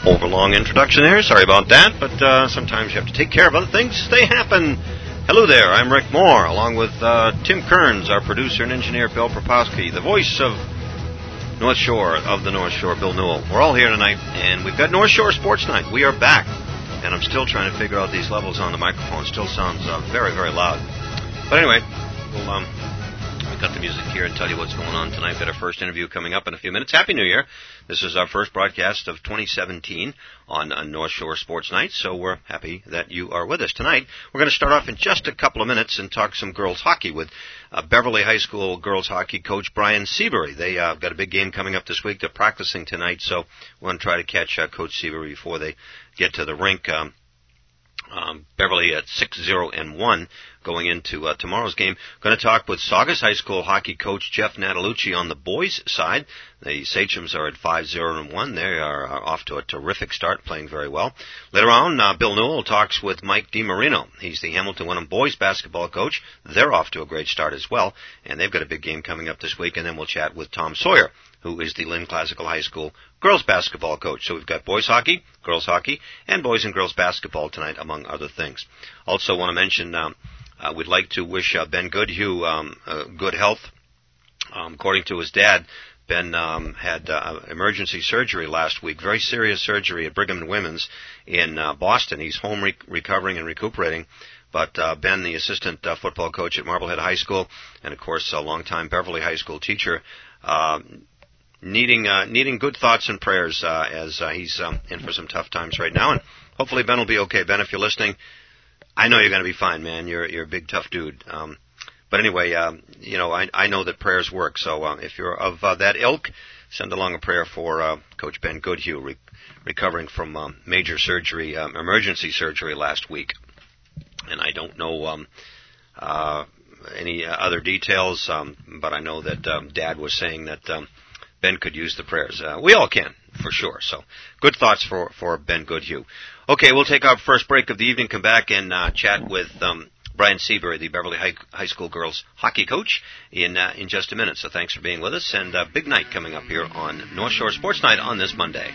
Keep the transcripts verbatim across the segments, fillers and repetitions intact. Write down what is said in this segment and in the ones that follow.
Overlong introduction there. Sorry about that, but uh, sometimes you have to take care of other things. They happen. Hello there, I'm Rick Moore, along with uh, Tim Kearns, our producer and engineer, Bill Propowski, the voice of North Shore, of the North Shore, Bill Newell. We're all here tonight, and we've got North Shore Sports Night. We are back, and I'm still trying to figure out these levels on the microphone. Still sounds uh, very, very loud. But anyway, we'll um, we'll cut the music here and tell you what's going on tonight. We've got our first interview coming up in a few minutes. Happy New Year. This is our first broadcast of twenty seventeen on uh, North Shore Sports Night, so we're happy that you are with us tonight. We're going to start off in just a couple of minutes and talk some girls hockey with uh, Beverly High School girls hockey coach Brian Seabury. They uh, got a big game coming up this week. They're practicing tonight, so we want to try to catch uh, Coach Seabury before they get to the rink. Um, Um, Beverly at six zero and one going into uh, tomorrow's game. Going to talk with Saugus High School hockey coach Jeff Natalucci on the boys' side. The Sachems are at five zero and one. They are uh, off to a terrific start, playing very well. Later on, uh, Bill Newell talks with Mike DiMarino. He's the Hamilton Wenham boys basketball coach. They're off to a great start as well, and they've got a big game coming up this week. And then we'll chat with Tom Sawyer, who is the Lynn Classical High School girls basketball coach. So we've got boys hockey, girls hockey, and boys and girls basketball tonight, among other things. Also want to mention um, uh, we'd like to wish uh, Ben Goodhue um, uh, good health. Um, according to his dad, Ben um, had uh, emergency surgery last week, very serious surgery at Brigham and Women's in uh, Boston. He's home re- recovering and recuperating. But uh, Ben, the assistant uh, football coach at Marblehead High School, and of course a longtime Beverly High School teacher, uh, needing uh, needing good thoughts and prayers uh, as uh, he's um, in for some tough times right now. And hopefully Ben will be okay. Ben, if you're listening, I know you're going to be fine, man. You're you're a big, tough dude. Um, but anyway, um, you know, I I know that prayers work. So uh, if you're of uh, that ilk, send along a prayer for uh, Coach Ben Goodhue, re- recovering from um, major surgery, um, emergency surgery last week. And I don't know um, uh, any other details, um, but I know that um, Dad was saying that um, Ben could use the prayers. Uh, we all can, for sure. So good thoughts for, for Ben Goodhue. Okay, we'll take our first break of the evening, come back and uh, chat with um, Brian Seabury, the Beverly High, High School girls hockey coach, in uh, in just a minute. So thanks for being with us, and a uh, big night coming up here on North Shore Sports Night on this Monday.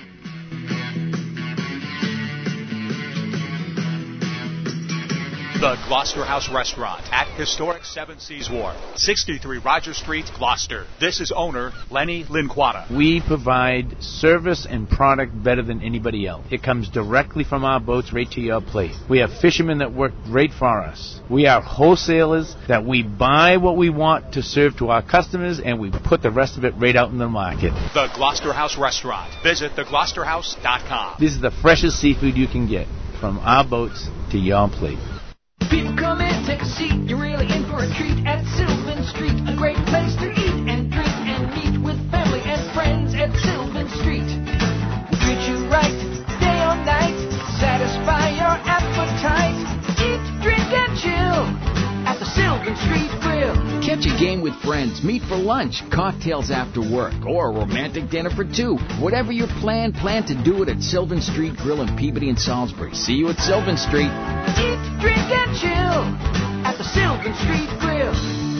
The Gloucester House Restaurant at historic Seven Seas Wharf, sixty-three Roger Street, Gloucester. This is owner Lenny Linquata. We provide service and product better than anybody else. It comes directly from our boats right to your plate. We have fishermen that work great for us. We are wholesalers that we buy what we want to serve to our customers, and we put the rest of it right out in the market. The Gloucester House Restaurant. Visit the gloucester house dot com. This is the freshest seafood you can get from our boats to your plate. People come in, take a seat, you're really in for a treat at Sylvan Street. A great place to eat and drink and meet with family and friends at Sylvan Street. We'll treat you right, day or night, satisfy your appetite. Eat, drink, and chill at the Sylvan Street Grill. Catch a game with friends, meet for lunch, cocktails after work, or a romantic dinner for two. Whatever your plan, plan to do it at Sylvan Street Grill in Peabody and Salisbury. See you at Sylvan Street. Eat, drink, and chill at the Sylvan Street Grill.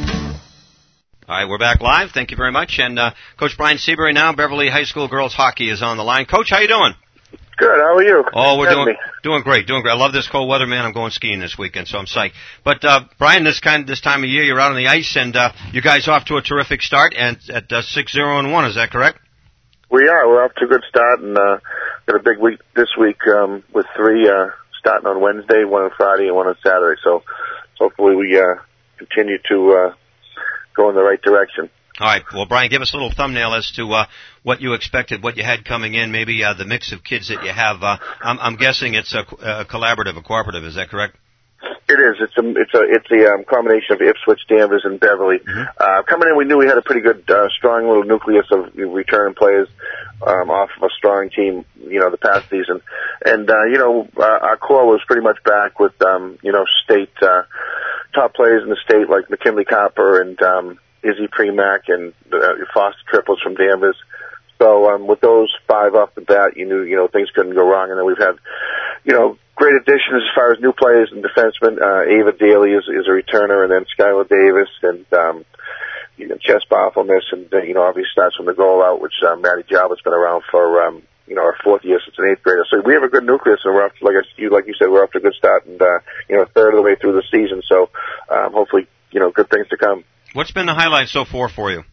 All right, we're back live. Thank you very much. And uh, Coach Brian Seabury now, Beverly High School girls hockey, is on the line. Coach, how you doing? Good. How are you? Oh, we're Tell doing me. doing great, doing great. I love this cold weather, man. I'm going skiing this weekend, so I'm psyched. But uh, Brian, this kind this time of year, you're out on the ice, and uh, you guys off to a terrific start, and at uh, six zero and one. Is that correct? We are. We're off to a good start, and uh, got a big week this week um, with three uh, starting on Wednesday, one on Friday, and one on Saturday. So hopefully we uh, continue to uh, go in the right direction. All right. Well, Brian, give us a little thumbnail as to uh, what you expected, what you had coming in, maybe uh, the mix of kids that you have. Uh, I'm, I'm guessing it's a, a collaborative, a cooperative. Is that correct? It is. It's a it's a it's a um, combination of Ipswich, Danvers, and Beverly. Mm-hmm. Uh, coming in, we knew we had a pretty good, uh, strong little nucleus of returning players um, off of a strong team. You know, the past season, and uh, you know, uh, our core was pretty much back with um, you know state uh, top players in the state like McKinley Copper and um, Izzy Premack and uh, Foster Triples from Danvers. So um, with those five off the bat, you knew you know things couldn't go wrong. And then we've had you know great additions as far as new players and defensemen. Uh, Ava Daly is, is a returner, and then Skylar Davis and um, you know Chess Baffelness, and uh, you know obviously starts from the goal out, which uh, Maddie Jalbert's been around for um, you know, our fourth year since an eighth grader. So we have a good nucleus, and we're up to, like I, you, like you said, we're up to a good start, and uh, you know, a third of the way through the season. So um, hopefully, you know, good things to come. What's been the highlight so far for you?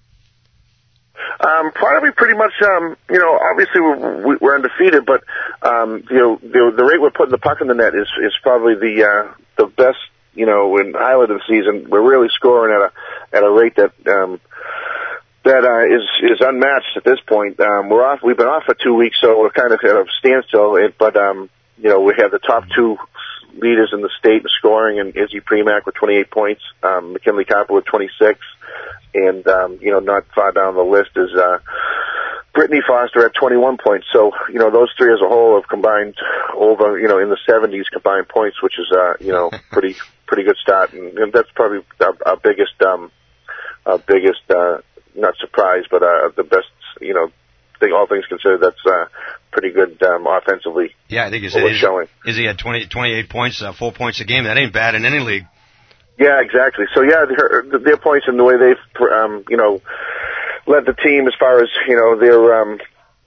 Um, probably pretty much, um, you know, obviously we're, we're undefeated, but, um, you know, the, the rate we're putting the puck in the net is, is probably the, uh, the best, you know, in highlight of the season. We're really scoring at a, at a rate that, um, that, uh, is, is unmatched at this point. Um, we're off, we've been off for two weeks, so we're kind of at a standstill, but, um, you know, we have the top two leaders in the state in scoring, and Izzy Premack with twenty-eight points, um, McKinley Copper with twenty-six. And, um, you know, not far down the list is, uh, Brittany Foster at twenty-one points. So, you know, those three as a whole have combined over, you know, in the seventies combined points, which is, uh, you know, pretty, pretty good start. And, and that's probably our, our biggest, um, our biggest, uh, not surprise, but, uh, the best, you know, thing, all things considered, that's, uh, pretty good, um, offensively. Yeah, I think you said Izzy had twenty, twenty-eight points, uh, four points a game. That ain't bad in any league. Yeah, exactly. So yeah, their, their points and the way they've, um, you know, led the team as far as, you know, their, um,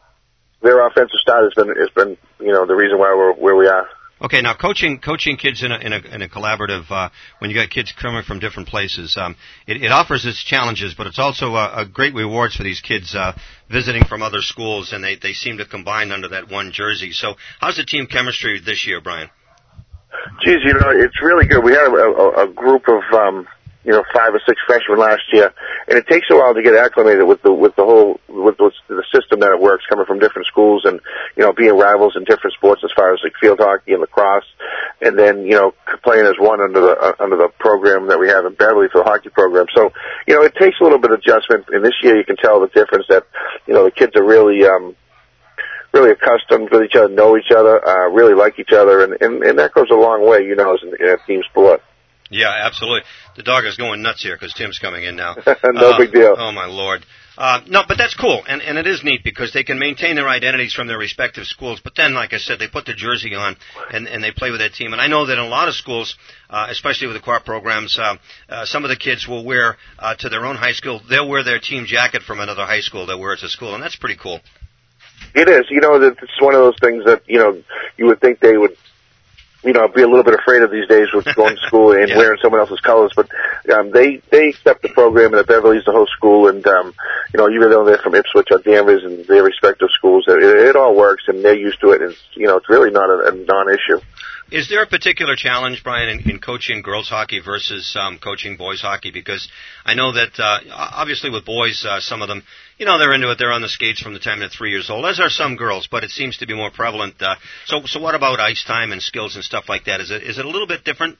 their offensive start has been, has been, you know, the reason why we're where we are. Okay, now coaching coaching kids in a in a, in a collaborative, uh, when you got kids coming from different places, um, it, it offers its challenges, but it's also a, a great rewards for these kids uh, visiting from other schools, and they they seem to combine under that one jersey. So, how's the team chemistry this year, Brian? Geez, you know, it's really good. We had a, a, a group of, um, you know, five or six freshmen last year, and it takes a while to get acclimated with the with the whole with the, the system that it works, coming from different schools, and you know, being rivals in different sports as far as like field hockey and lacrosse, and then you know, playing as one under the uh, under the program that we have in Beverly for the hockey program. So you know, it takes a little bit of adjustment, and this year you can tell the difference that you know the kids are really. Um, really accustomed with each other, know each other, uh, really like each other, and, and, and that goes a long way, you know, as in, in a team sport. Yeah, absolutely. The dog is going nuts here because Tim's coming in now. no uh, big deal. Oh, my Lord. Uh, no, but that's cool, and, and it is neat because they can maintain their identities from their respective schools, but then, like I said, they put the jersey on and, and they play with that team. And I know that in a lot of schools, uh, especially with the co-op programs, uh, uh, some of the kids will wear uh, to their own high school, they'll wear their team jacket from another high school, they'll wear it to school, and that's pretty cool. It is. You know, it's one of those things that, you know, you would think they would, you know, be a little bit afraid of these days with going to school and yeah. wearing someone else's colors. But um, they they accept the program, and at Beverly's the whole school. And, um, you know, even though they're from Ipswich or Danvers and their respective schools, it, it all works, and they're used to it. And, it's, you know, it's really not a, a non-issue. Is there a particular challenge, Brian, in, in coaching girls hockey versus um, coaching boys hockey? Because I know that, uh, obviously with boys, uh, some of them, you know, they're into it. They're on the skates from the time they're three years old, as are some girls, but it seems to be more prevalent. Uh, so, so what about ice time and skills and stuff like that? Is it is it a little bit different?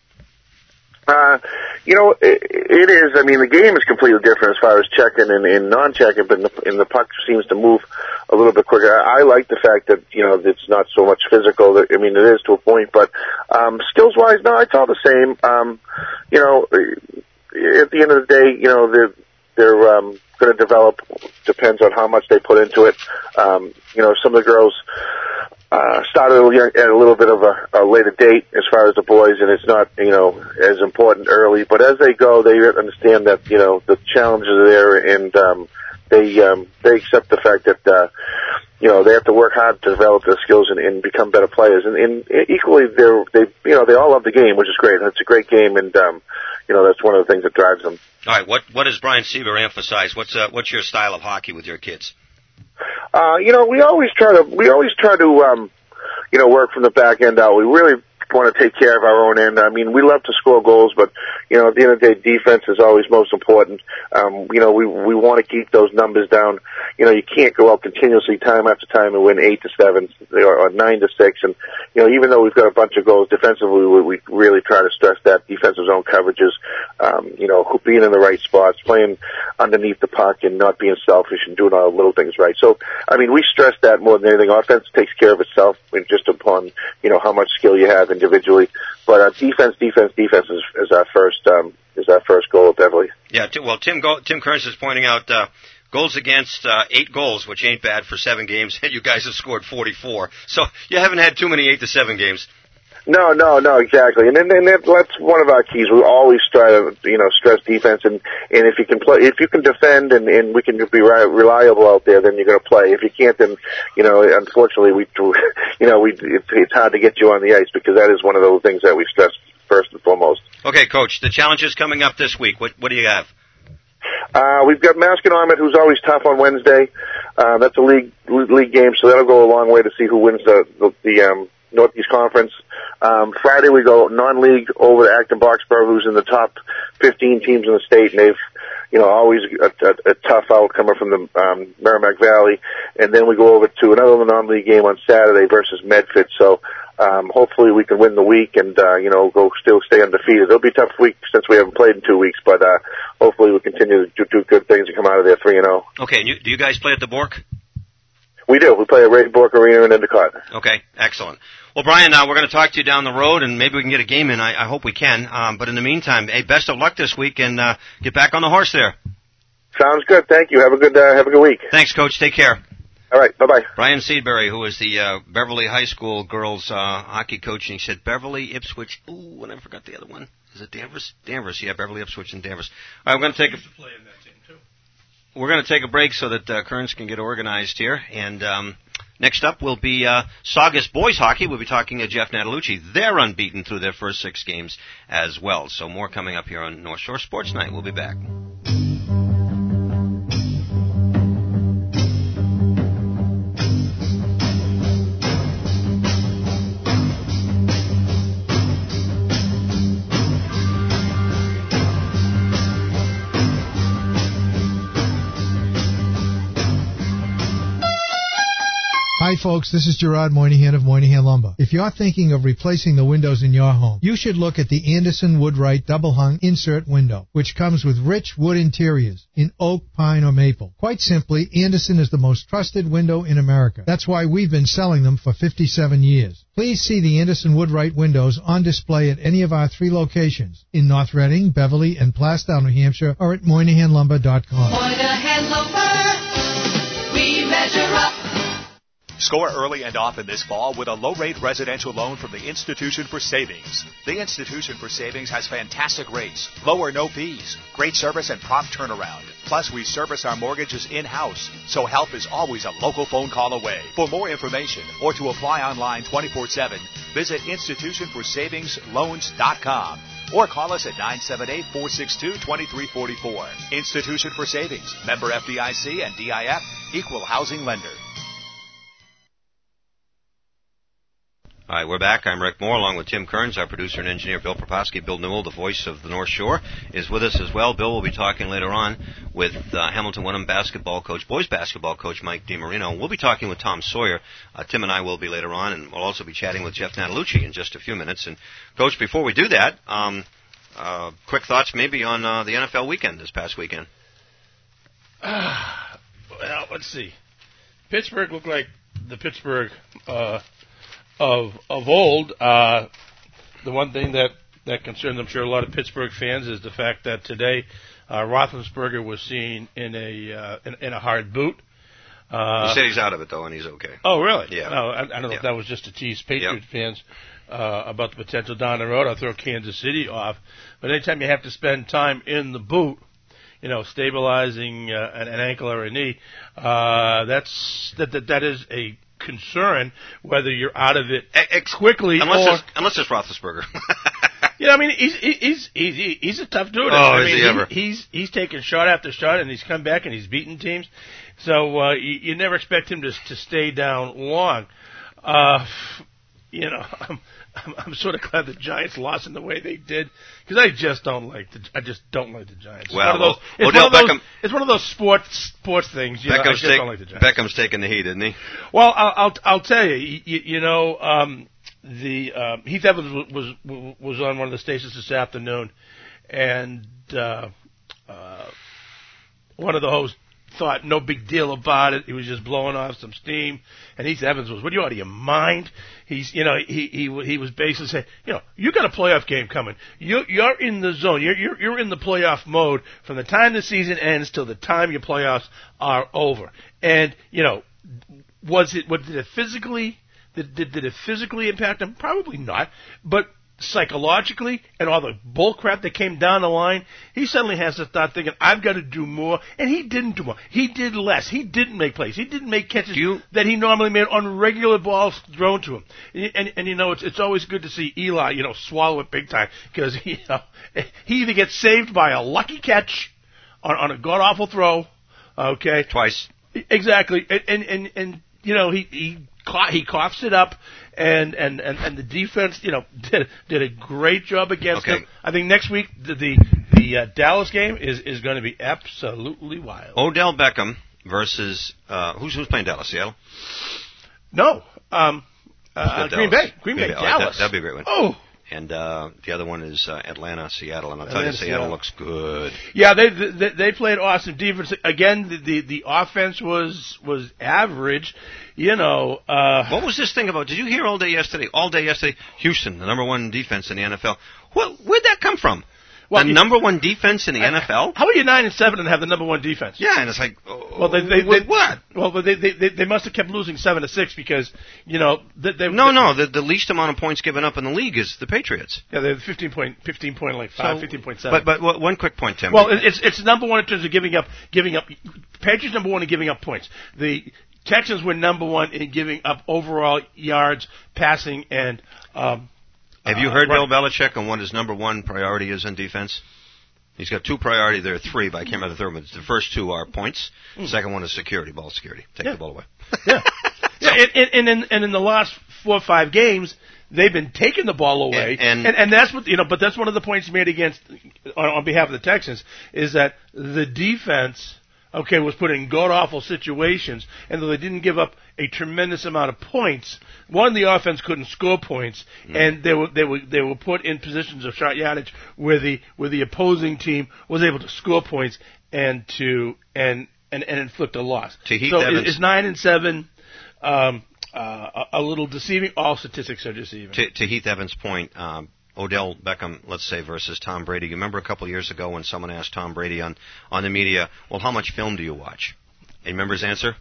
Uh, you know, it, it is. I mean, the game is completely different as far as checking and, and non-checking, but in the, and the puck seems to move a little bit quicker. I, I like the fact that, you know, it's not so much physical. That, I mean, it is to a point, but um, skills-wise, no, it's all the same. Um, you know, at the end of the day, you know, they're, they're um, going to develop, depends on how much they put into it. Um, you know, some of the girls Uh, started at a little bit of a, a later date as far as the boys, and it's not, you know, as important early. But as they go, they understand that, you know, the challenges are there, and um, they um, they accept the fact that, uh, you know, they have to work hard to develop their skills and, and become better players. And, and equally, they're they you know they all love the game, which is great. It's a great game, and um, you know, that's one of the things that drives them. All right, what what does Brian Sieber emphasize? What's uh, what's your style of hockey with your kids? Uh, you know, we always try to, we always try to, um, you know, work from the back end out. We really want to take care of our own end. I mean, we love to score goals, but, you know, at the end of the day, defense is always most important. Um, you know, we, we want to keep those numbers down. You know, you can't go out continuously time after time and win eight to seven or, or nine to six. And, you know, even though we've got a bunch of goals defensively, we, we really try to stress that defensive zone coverages, um, you know, being in the right spots, playing underneath the puck and not being selfish and doing all the little things right. So, I mean, we stress that more than anything. Offense takes care of itself just upon, you know, how much skill you have individually. But uh, defense, defense, defense is, is our first um, is our first goal at Beverly. Yeah, t- well, Tim Go- Tim Kearns is pointing out uh, goals against, uh, eight goals, which ain't bad for seven games, and you guys have scored forty-four. So you haven't had too many eight to seven games. No, no, no, exactly, and then and that, that's one of our keys. We always try to, you know, stress defense, and and if you can play, if you can defend, and and we can be reliable out there, then you're going to play. If you can't, then, you know, unfortunately, we, you know, we it's, it's hard to get you on the ice, because that is one of those things that we stress first and foremost. Okay, Coach, the challenges coming up this week. What what do you have? Uh, we've got Masconomet, who's always tough on Wednesday. Uh, that's a league league game, so that'll go a long way to see who wins the the, the um, Northeast Conference. Um, Friday we go non-league over to Acton Boxborough, who's in the top fifteen teams in the state, and they've, you know, always a, a, a tough outcomer from the um, Merrimack Valley. And then we go over to another non-league game on Saturday versus Medford. So um, hopefully we can win the week and, uh, you know, go still stay undefeated. It'll be a tough week since we haven't played in two weeks, but uh, hopefully we'll continue to do, do good things and come out of there three and oh. Okay, and you, do you guys play at the Bork? We do. We play at Ray Bork Arena in Endicott. Okay, excellent. Well, Brian, uh, we're going to talk to you down the road, and maybe we can get a game in. I, I hope we can. Um, but in the meantime, hey, best of luck this week, and uh, get back on the horse there. Sounds good. Thank you. Have a good uh, have a good week. Thanks, Coach. Take care. All right. Bye-bye. Brian Seedberry, who is the uh, Beverly High School girls uh, hockey coach, and he said Beverly, Ipswich. Ooh, and I forgot the other one. Is it Danvers? Danvers, yeah, Beverly, Ipswich, and Danvers. All right, we're going to take a... We're going to take a break so that uh, Kearns can get organized here, and um, next up will be uh, Saugus boys hockey. We'll be talking to Jeff Natalucci. They're unbeaten through their first six games as well. So more coming up here on North Shore Sports Night. We'll be back. Hi folks, this is Gerard Moynihan of Moynihan Lumber. If you're thinking of replacing the windows in your home, you should look at the Anderson Woodwright Double Hung Insert Window, which comes with rich wood interiors in oak, pine, or maple. Quite simply, Anderson is the most trusted window in America. That's why we've been selling them for fifty-seven years. Please see the Anderson Woodwright windows on display at any of our three locations in North Reading, Beverly, and Plastown, New Hampshire, or at Moynihan Lumber dot com. Moynihan Lumber, we measure up. Score early and often this fall with a low-rate residential loan from the Institution for Savings. The Institution for Savings has fantastic rates, low or no fees, great service, and prompt turnaround. Plus, we service our mortgages in-house, so help is always a local phone call away. For more information or to apply online twenty-four seven, visit institution for savings loans dot com or call us at nine seven eight, four six two, two three four four. Institution for Savings, member F D I C and D I F, equal housing lender. All right, we're back. I'm Rick Moore, along with Tim Kearns, our producer and engineer, Bill Proposky. Bill Newell, the voice of the North Shore, is with us as well. Bill will be talking later on with uh, Hamilton Wenham basketball coach, boys basketball coach Mike DiMarino. We'll be talking with Tom Sawyer. Uh, Tim and I will be later on, and we'll also be chatting with Jeff Natalucci in just a few minutes. And, Coach, before we do that, um, uh, quick thoughts maybe on uh, the N F L weekend this past weekend. Uh, well, let's see. Pittsburgh looked like the Pittsburgh uh, of of old. Uh, the one thing that, that concerns, I'm sure, a lot of Pittsburgh fans is the fact that today uh, Roethlisberger was seen in a uh, in, in a hard boot. Uh, he said he's out of it, though, and he's okay. Oh, really? Yeah. No, I, I don't know yeah. if that was just to tease Patriot yep. fans uh, about the potential down the road. I'll throw Kansas City off. But anytime you have to spend time in the boot, you know, stabilizing uh, an, an ankle or a knee, uh, that's that, that that is a concern, whether you're out of it Ex- quickly unless or... It's, unless it's Roethlisberger. Yeah, I mean, he's he's he's he's a tough dude. Oh, I is mean, he ever? He's he's taken shot after shot, and he's come back and he's beaten teams. So uh, you, you never expect him to to stay down long. Uh, you know, I'm, I'm I'm sort of glad the Giants lost in the way they did, because I just don't like the I just don't like the Giants. Well, it's one of those, it's Odell one of those, Beckham, it's one of those sports sports things. You know, I just take, don't like the Giants. Beckham's taking the heat, isn't he? Well, I'll I'll, I'll tell you, you, you know. Um, The uh, Heath Evans was, was was on one of the stations this afternoon, and uh, uh, one of the hosts thought no big deal about it. He was just blowing off some steam. And Heath Evans was, "What are you out of your mind?" He's, you know, he he he was basically saying, you know, you got a playoff game coming. You you're in the zone. You're you're you're in the playoff mode from the time the season ends till the time your playoffs are over. And you know, was it was it physically Did, did, did it physically impact him? Probably not. But psychologically and all the bull crap that came down the line, he suddenly has to start thinking, I've got to do more. And he didn't do more. He did less. He didn't make plays. He didn't make catches you, that he normally made on regular balls thrown to him. And, and, and you know, it's, it's always good to see Eli, you know, swallow it big time, because you know, he either gets saved by a lucky catch on, on a god-awful throw, okay? Twice. Exactly. And, and, and, and you know, he, he, he coughs it up. And, and, and, and the defense, you know, did, did a great job against okay. them. I think next week the the, the uh, Dallas game is, is going to be absolutely wild. Odell Beckham versus uh, who's who's playing Dallas? Seattle? No, um, uh, Green Bay. Green, Green Bay. Bay. Oh, Dallas. That, that'd be a great one. Oh. And uh, the other one is uh, Atlanta, Seattle, and I'll tell Atlanta, you, Seattle, Seattle looks good. Yeah, they, they they played awesome defense. Again, the the, the offense was was average. You know, uh, what was this thing about? Did you hear all day yesterday? All day yesterday, Houston, the number one defense in the N F L. Well, where'd that come from? Well, the number one defense in the I, N F L? How are you nine and seven and have the number one defense? Yeah, and it's like, oh, well, they, they, they, they what? Well, but they, they they must have kept losing seven to six because you know they, they no they, no the the least amount of points given up in the league is the Patriots. Yeah, they're fifteen point fifteen point like five, so, fifteen point seven. But but one quick point, Tim. Well, it's it's number one in terms of giving up giving up. Patriots number one in giving up points. The Texans were number one in giving up overall yards, passing, and. Um, Have you heard uh, Bill Belichick on what his number one priority is in defense? He's got two priorities. There are three, but I can't remember the third one. The first two are points. The second one is security, ball security. Take yeah. the ball away. yeah. yeah and, and, and, in, and in the last four or five games, they've been taking the ball away. And, and, and, and that's what, you know, but that's one of the points made against, on, on behalf of the Texans, is that the defense, okay, was put in god-awful situations, and though they didn't give up a tremendous amount of points, one, the offense couldn't score points, mm. and they were they were they were put in positions of short yardage where the where the opposing team was able to score points and to and and, and inflict a loss. To Heath so Evans, it's nine and seven, um, uh, a, a little deceiving. All statistics are deceiving. To, to Heath Evans' point. Um, Odell Beckham, let's say, versus Tom Brady. You remember a couple of years ago when someone asked Tom Brady on, on the media, well, how much film do you watch? And you remember his answer?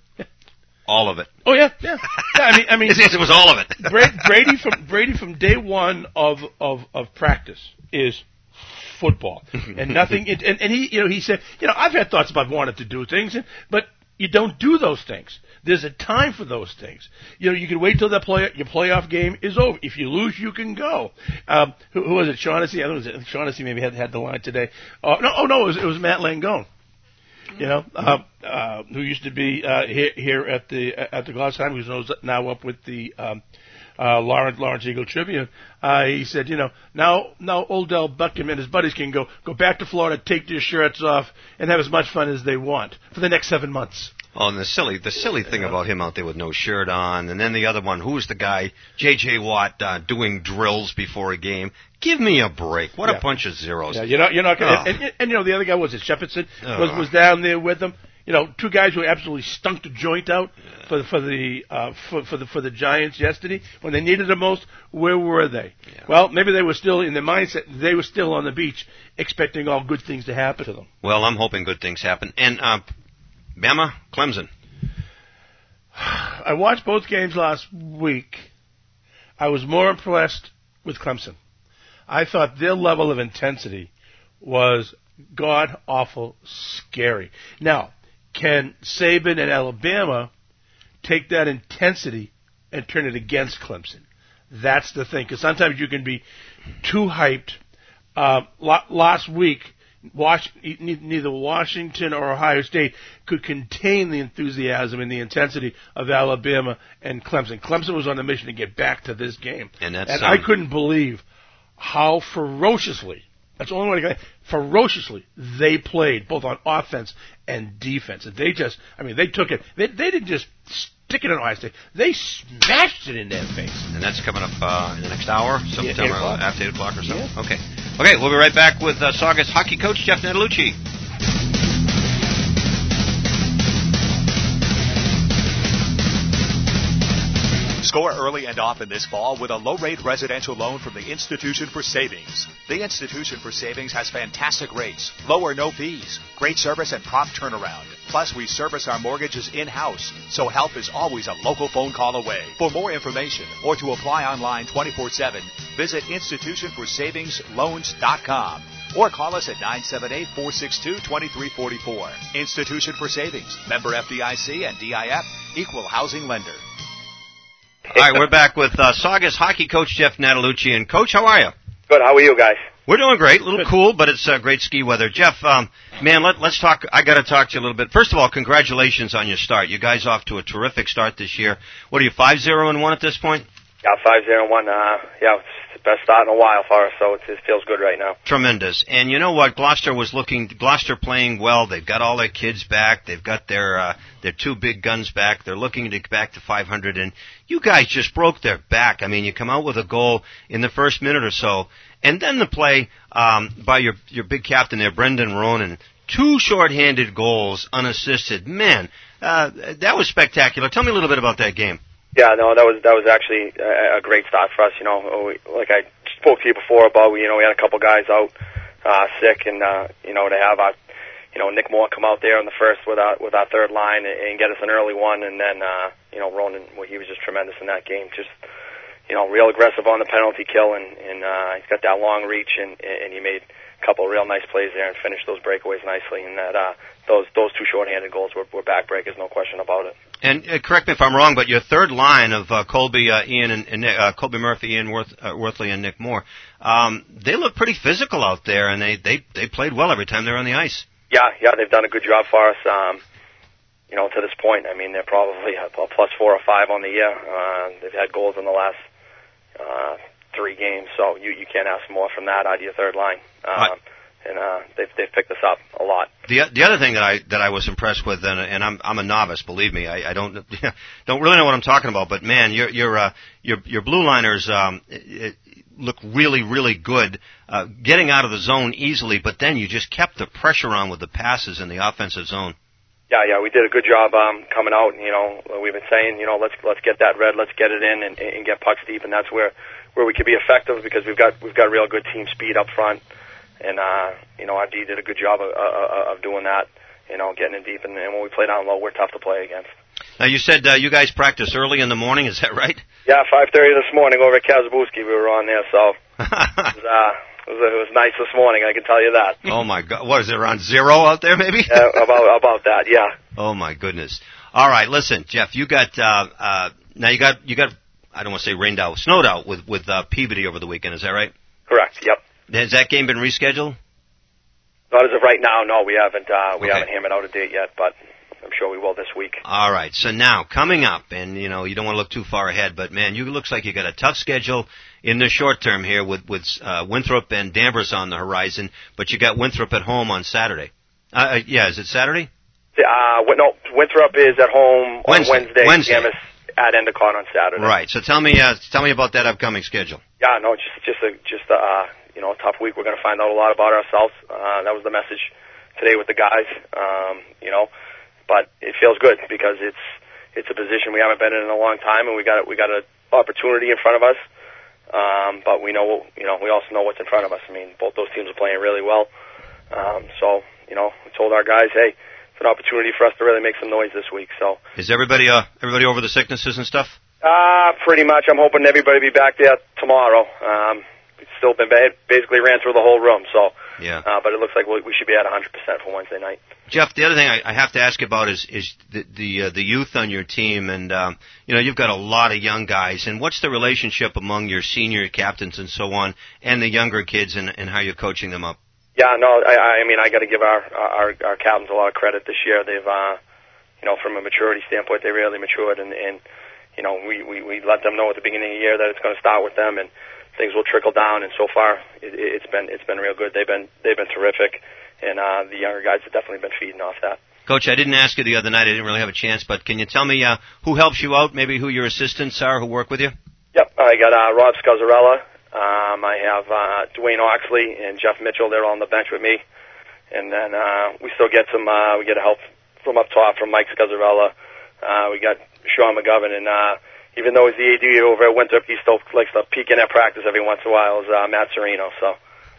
All of it. Oh, yeah, yeah. yeah I mean, I mean, his answer was all of it. Brady from Brady from day one of, of, of practice is football. And nothing, and, and he, you know, he said, you know, I've had thoughts about wanting to do things, but you don't do those things. There's a time for those things. You know, you can wait till the play, your playoff game is over. If you lose, you can go. Um, who, who was it? Shaughnessy? I don't know. Shaughnessy maybe had had the line today. Uh, no, oh no, it was, it was Matt Langone. You know, uh, uh, who used to be uh, here, here at the at the Glass Time, who's now up with the um, uh, Lawrence Lawrence Eagle Tribune. Uh, he said, you know, now now Odell Beckham and his buddies can go go back to Florida, take their shirts off, and have as much fun as they want for the next seven months. Oh, and the silly, the silly thing about him out there with no shirt on, and then the other one, who's the guy, J J. Watt, uh, doing drills before a game. Give me a break! What yeah. a bunch of zeros. Yeah, you're not, you're not. Gonna, oh. and, and, and you know the other guy was it Shepardson oh. was was down there with them. You know, two guys who absolutely stunk the joint out yeah. for for the uh, for, for the for the Giants yesterday when they needed them most. Where were they? Yeah. Well, maybe they were still in their mindset. They were still on the beach, expecting all good things to happen to them. Well, I'm hoping good things happen. And uh, Bama, Clemson. I watched both games last week. I was more impressed with Clemson. I thought their level of intensity was god-awful scary. Now, can Saban and Alabama take that intensity and turn it against Clemson? That's the thing, because sometimes you can be too hyped. Uh, last week, Was- neither Washington or Ohio State could contain the enthusiasm and the intensity of Alabama and Clemson. Clemson was on a mission to get back to this game. And, that's, and um, I couldn't believe how ferociously, that's the only way to get ferociously they played, both on offense and defense. And they just, I mean, they took it, they, they didn't just stick it in Ohio State, they smashed it in their face. And that's coming up uh, in the next hour, sometime yeah, after eight o'clock or so. Yeah. Okay. Okay, we'll be right back with uh, Saugus hockey coach Jeff Natalucci. Score early and often this fall with a low-rate residential loan from the Institution for Savings. The Institution for Savings has fantastic rates, low or no fees, great service, and prompt turnaround. Plus, we service our mortgages in-house, so help is always a local phone call away. For more information or to apply online twenty-four seven, visit institution for savings loans dot com or call us at nine seven eight, four six two, two three four four. Institution for Savings, member F D I C and D I F, equal housing lender. All right, we're back with uh, Saugus hockey coach Jeff Natalucci. And, Coach, how are you? Good. How are you guys? We're doing great. A little cool, but it's uh, great ski weather. Jeff, um, man, let, let's talk. I got to talk to you a little bit. First of all, congratulations on your start. You guys off to a terrific start this year. What are you, five zero and one at this point? Yeah, five zero and one. Uh, yeah, it's the best start in a while for us, so it, it feels good right now. Tremendous. And you know what? Gloucester was looking. Gloucester playing well. They've got all their kids back. They've got their uh, their two big guns back. They're looking to get back to five hundred. And you guys just broke their back. I mean, you come out with a goal in the first minute or so, and then the play um, by your your big captain there, Brendan Ronan. Two shorthanded goals, unassisted. Man, uh, that was spectacular. Tell me a little bit about that game. Yeah, no, that was that was actually a, a great start for us. You know, we, like I spoke to you before about, you know, we had a couple guys out uh, sick, and uh, you know, to have our, you know, Nick Moore come out there in the first with our with our third line and, and get us an early one, and then uh, you know, Ronan, well, he was just tremendous in that game. Just, you know, real aggressive on the penalty kill, and, and uh, he's got that long reach, and and he made a couple of real nice plays there and finished those breakaways nicely. And that uh, those those two shorthanded goals were, were backbreakers, no question about it. And uh, correct me if I'm wrong, but your third line of uh, Colby, uh, Ian, and, and uh, Colby Murphy, Ian Worth, uh, Worthley, and Nick Moore, um, they look pretty physical out there, and they, they they played well every time they were on the ice. Yeah, yeah, they've done a good job for us. Um, you know, to this point, I mean, they're probably a plus four or five on the year. Uh, they've had goals in the last uh, three games, so you you can't ask more from that out of your third line. Um, right. And uh, they've they've picked us up a lot. The the other thing that I that I was impressed with, and, and I'm I'm a novice, believe me, I, I don't don't really know what I'm talking about. But man, your your uh, your your blue liners um, it, it look really really good, uh, getting out of the zone easily. But then you just kept the pressure on with the passes in the offensive zone. Yeah, yeah, we did a good job um, coming out. And, you know, we've been saying, you know, let's let's get that red, let's get it in, and, and get pucks deep, and that's where where we can be effective because we've got we've got real good team speed up front. And, uh, you know, our D did a good job of, uh, of doing that, you know, getting in deep. And, and when we play down low, we're tough to play against. Now, you said uh, you guys practice early in the morning. Is that right? Yeah, five thirty this morning over at Kazabuski. We were on there, so it, was, uh, it, was, it was nice this morning, I can tell you that. Oh, my God. What, is it around zero out there, maybe? Yeah, about, about that, yeah. Oh, my goodness. All right, listen, Jeff, you got, uh, uh, now you got, you got, I don't want to say rained out, snowed out with, with uh, Peabody over the weekend. Is that right? Correct, yep. Has that game been rescheduled? Not as of right now, no. We haven't uh, we okay. haven't hammered out a date yet, but I'm sure we will this week. All right. So now, coming up, and, you know, you don't want to look too far ahead, but, man, you looks like you got a tough schedule in the short term here with, with uh, Winthrop and Danvers on the horizon, but you got Winthrop at home on Saturday. Uh, yeah, is it Saturday? Uh, no, Winthrop is at home Wednesday. on Wednesday. Wednesday. Danvers at Endicott on Saturday. Right. So tell me, uh, tell me about that upcoming schedule. Yeah, no, just just a just a uh, you know a tough week. We're going to find out a lot about ourselves. Uh, that was the message today with the guys. Um, you know, but it feels good because it's it's a position we haven't been in in a long time, and we got we got an opportunity in front of us. Um, but we know you know we also know what's in front of us. I mean, both those teams are playing really well. Um, so you know, we told our guys, hey, it's an opportunity for us to really make some noise this week. So is everybody uh everybody over the sicknesses and stuff? Uh, pretty much. I'm hoping everybody will be back there tomorrow. Um, it's still been bad. Basically ran through the whole room, so. Yeah. Uh, but it looks like we, we should be at one hundred percent for Wednesday night. Jeff, the other thing I, I have to ask you about is, is the, the, uh, the youth on your team. And, um, you know, you've got a lot of young guys. And what's the relationship among your senior captains and so on and the younger kids and, and how you're coaching them up? Yeah, no, I, I mean, I got to give our, our, our captains a lot of credit this year. They've, uh, you know, from a maturity standpoint, they really matured and, and, you know, we, we, we let them know at the beginning of the year that it's going to start with them and things will trickle down. And so far, it, it's been it's been real good. They've been they've been terrific, and uh, the younger guys have definitely been feeding off that. Coach, I didn't ask you the other night. I didn't really have a chance, but can you tell me uh, who helps you out? Maybe who your assistants are who work with you? Yep, I got uh, Rob Scazzarella. Um, I have uh, Dwayne Oxley and Jeff Mitchell. They're on the bench with me, and then uh, we still get some uh, we get help from up top from Mike Scazzarella. Uh, we got Sean McGovern and uh, even though he's the A D over at Winthrop, he still likes to peek in at practice every once in a while, is uh, Matt Sereno. So.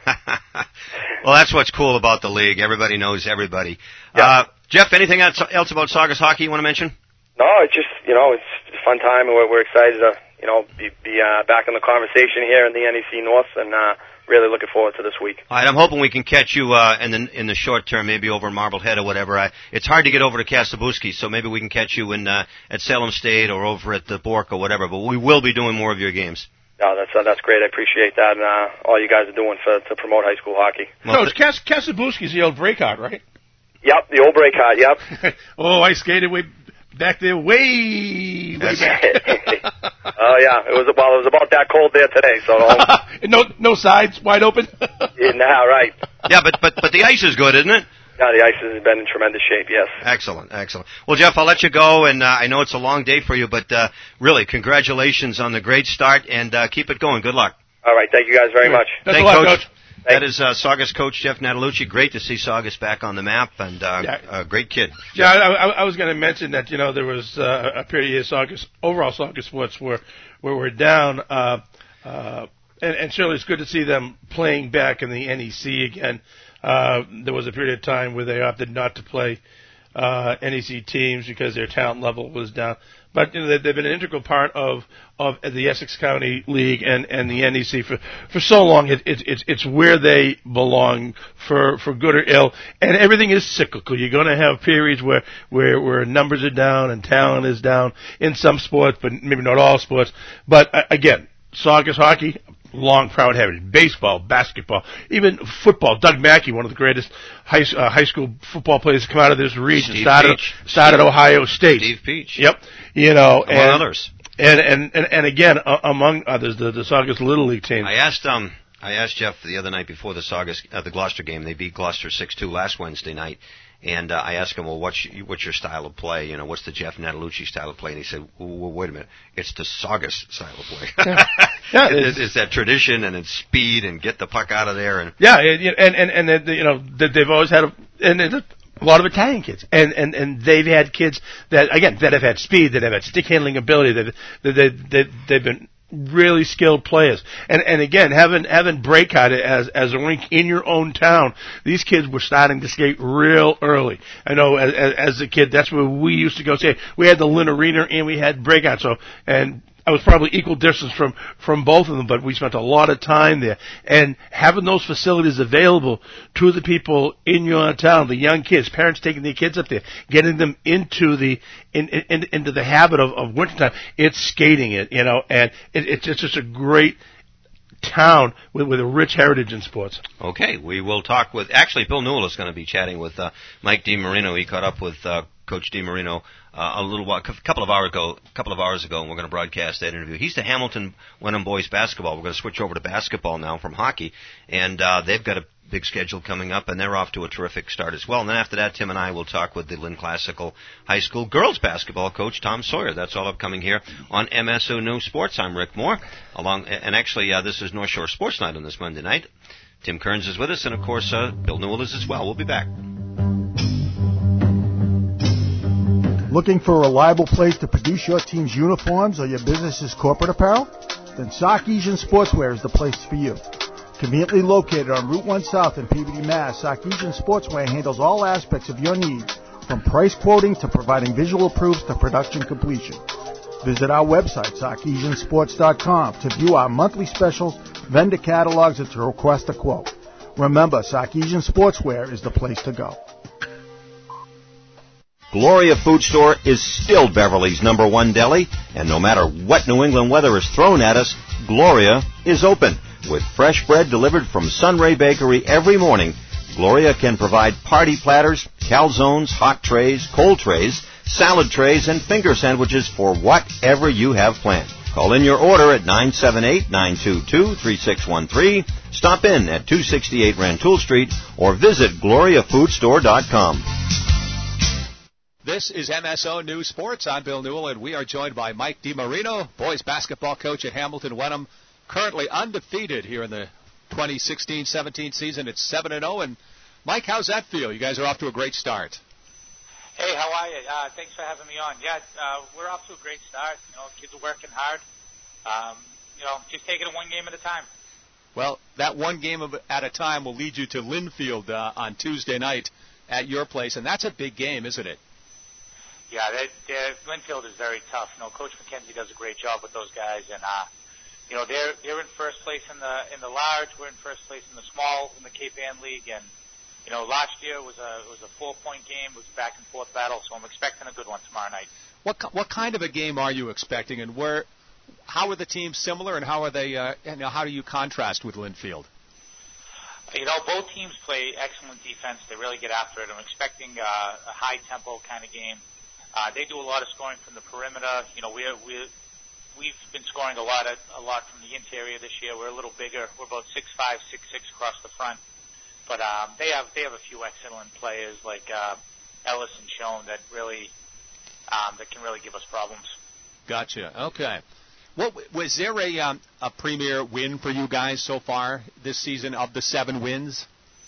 Well, that's what's cool about the league. Everybody knows everybody. Yeah. Uh, Jeff, anything else about Saugus hockey you want to mention? No, it's just, you know, it's a fun time, and we're, we're excited to, you know, be, be uh, back in the conversation here in the N E C North, and uh, really looking forward to this week. All right, I'm hoping we can catch you uh, in the in the short term, maybe over in Marblehead or whatever. I, it's hard to get over to Kasabuski, so maybe we can catch you in uh, at Salem State or over at the Bork or whatever. But we will be doing more of your games. No, that's uh, that's great. I appreciate that, and uh, all you guys are doing for to promote high school hockey. Well, no, it's Kas- Kasabuski's the old breakout, right? Yep, the old breakout. Yep. Oh, I skated way back there, way, way back. Oh yeah, it was well, it was about that cold there today. So no, no sides, wide open. Yeah, nah, right. Yeah, but but but the ice is good, isn't it? Yeah, the ice has been in tremendous shape, yes. Excellent, excellent. Well, Jeff, I'll let you go, and uh, I know it's a long day for you, but uh, really, congratulations on the great start, and uh, keep it going. Good luck. All right, thank you guys very much. Thanks a lot, Coach. Thanks. That is uh, Saugus coach Jeff Natalucci. Great to see Saugus back on the map, and uh, yeah. a great kid. Yeah, I, I, I was going to mention that, you know, there was uh, a period here, Saugus, overall Saugus sports where, where we're down, uh, uh, and, and surely it's good to see them playing back in the N E C again. Uh, there was a period of time where they opted not to play uh, N E C teams because their talent level was down. But you know, they've been an integral part of, of the Essex County League and, and the N E C for, for so long. It, it, it's it's where they belong for, for good or ill. And everything is cyclical. You're going to have periods where, where, where numbers are down and talent is down in some sports, but maybe not all sports. But uh, again, Saugus hockey, long, proud heritage. Baseball, basketball, even football. Doug Mackey, one of the greatest high, uh, high school football players to come out of this region, Steve started Peach. started Steve, Ohio State. Steve Peach. Yep. You know, among and, others. And and and, and again, uh, among others, the, the Saugus Little League team. I asked um I asked Jeff the other night before the Saugus uh, the Gloucester game. They beat Gloucester six two last Wednesday night. And uh, I asked him, well, what's your, what's your style of play? You know, what's the Jeff Natalucci style of play? And he said, well, wait a minute, it's the Saugus style of play. Yeah, yeah it's, it's that tradition and it's speed and get the puck out of there. And yeah, and and and, and you know they've always had a, and a lot of Italian kids, and and and they've had kids that again that have had speed, that have had stick handling ability, that that they, they, they've been really skilled players. And and again, having having Breakout as as a rink in your own town, these kids were starting to skate real early. I know as, as a kid, that's where we used to go. Say we had the Lynn Arena and we had Breakout. So and I was probably equal distance from from both of them, but we spent a lot of time there. And having those facilities available to the people in your town, the young kids, parents taking their kids up there, getting them into the in, in, into the habit of, of wintertime, it's skating it, you know, and it, it's it's just a great town with, with a rich heritage in sports. Okay, we will talk with, actually Bill Newell is going to be chatting with uh, Mike DiMarino. He caught up with uh, Coach DiMarino uh, a little while, a couple of hours ago, a couple of hours ago, and we're going to broadcast that interview. He's the Hamilton Wenham boys basketball. We're going to switch over to basketball now from hockey, and uh, they've got a big schedule coming up, and they're off to a terrific start as well. And then after that, Tim and I will talk with the Lynn Classical High School girls basketball coach, Tom Sawyer. That's all upcoming here on M S O News Sports. I'm Rick Moore, along, and actually uh, this is North Shore Sports Night on this Monday night. Tim Kearns is with us, and of course uh, Bill Newell is as well. We'll be back. Looking for a reliable place to produce your team's uniforms or your business's corporate apparel? Then Sarkeesian Sportswear is the place for you. Conveniently located on Route one South in Peabody, Mass., Sarkeesian Sportswear handles all aspects of your needs, from price quoting to providing visual proofs to production completion. Visit our website, Sarkeesian Sports dot com, to view our monthly specials, vendor catalogs, and to request a quote. Remember, Sarkeesian Sportswear is the place to go. Gloria Food Store is still Beverly's number one deli, and no matter what New England weather is thrown at us, Gloria is open. With fresh bread delivered from Sunray Bakery every morning, Gloria can provide party platters, calzones, hot trays, cold trays, salad trays, and finger sandwiches for whatever you have planned. Call in your order at nine seven eight, nine two two, three six one three, stop in at two sixty-eight Rantoul Street, or visit gloria food store dot com. This is M S O News Sports. I'm Bill Newell, and we are joined by Mike DiMarino, boys basketball coach at Hamilton Wenham, currently undefeated here in the twenty sixteen seventeen season. It's seven and oh, and Mike, how's that feel? You guys are off to a great start. Hey, how are you? Uh, thanks for having me on. Yeah, uh, we're off to a great start. You know, kids are working hard. Um, you know, just taking it one game at a time. Well, that one game at a time will lead you to Linfield uh, on Tuesday night at your place, and that's a big game, isn't it? Yeah, they, they, Linfield is very tough. You know, Coach McKenzie does a great job with those guys, and uh, you know they're they're in first place in the in the large. We're in first place in the small in the Cape Ann League, and you know last year was a was a four point game, it was a back and forth battle. So I'm expecting a good one tomorrow night. What what kind of a game are you expecting, and where? How are the teams similar, and how are they? Uh, and how do you contrast with Linfield? You know, both teams play excellent defense. They really get after it. I'm expecting uh, a high tempo kind of game. Uh, they do a lot of scoring from the perimeter. You know, we're, we're, we've been scoring a lot of, a lot from the interior this year. We're a little bigger. We're about six five, six six across the front. But um, they have they have a few excellent players like uh, Ellis and Schoen that really um, that can really give us problems. Gotcha. Okay. What was there a um, a premier win for you guys so far this season of the seven wins?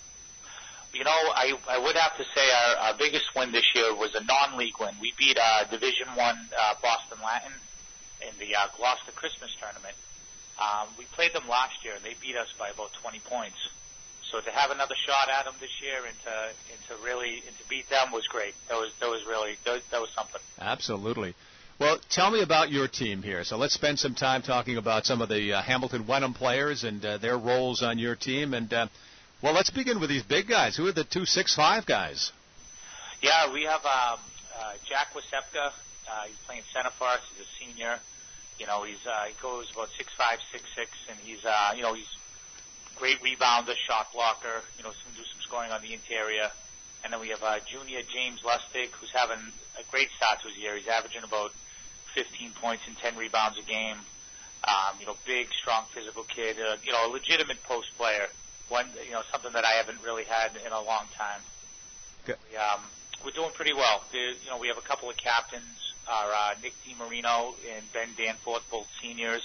You know, I I would have to say our, our biggest win this year was a non-league win. We beat uh, Division One uh, Boston Latin in the uh, Gloucester Christmas tournament. Um, we played them last year, and they beat us by about twenty points. So to have another shot at them this year and to and to really and to beat them was great. That was that was really that, that was something. Absolutely. Well, tell me about your team here. So let's spend some time talking about some of the uh, Hamilton Wenham players and uh, their roles on your team. And, uh, well, let's begin with these big guys. Who are the two six five guys? Yeah, we have um, uh, Jack Wasepka. Uh, he's playing center for us. He's a senior. You know, he's uh, he goes about six five, six six, and he's, uh, you know, he's a great rebounder, shot blocker. You know, can do some scoring on the interior. And then we have uh, junior James Lustig, who's having a great start to his year. He's averaging about fifteen points and ten rebounds a game. Um, you know, big, strong, physical kid. Uh, you know, a legitimate post player. One, you know, something that I haven't really had in a long time. Good. We, um, we're doing pretty well. There, you know, we have a couple of captains. Our uh, Nick DiMarino and Ben Danforth, both seniors.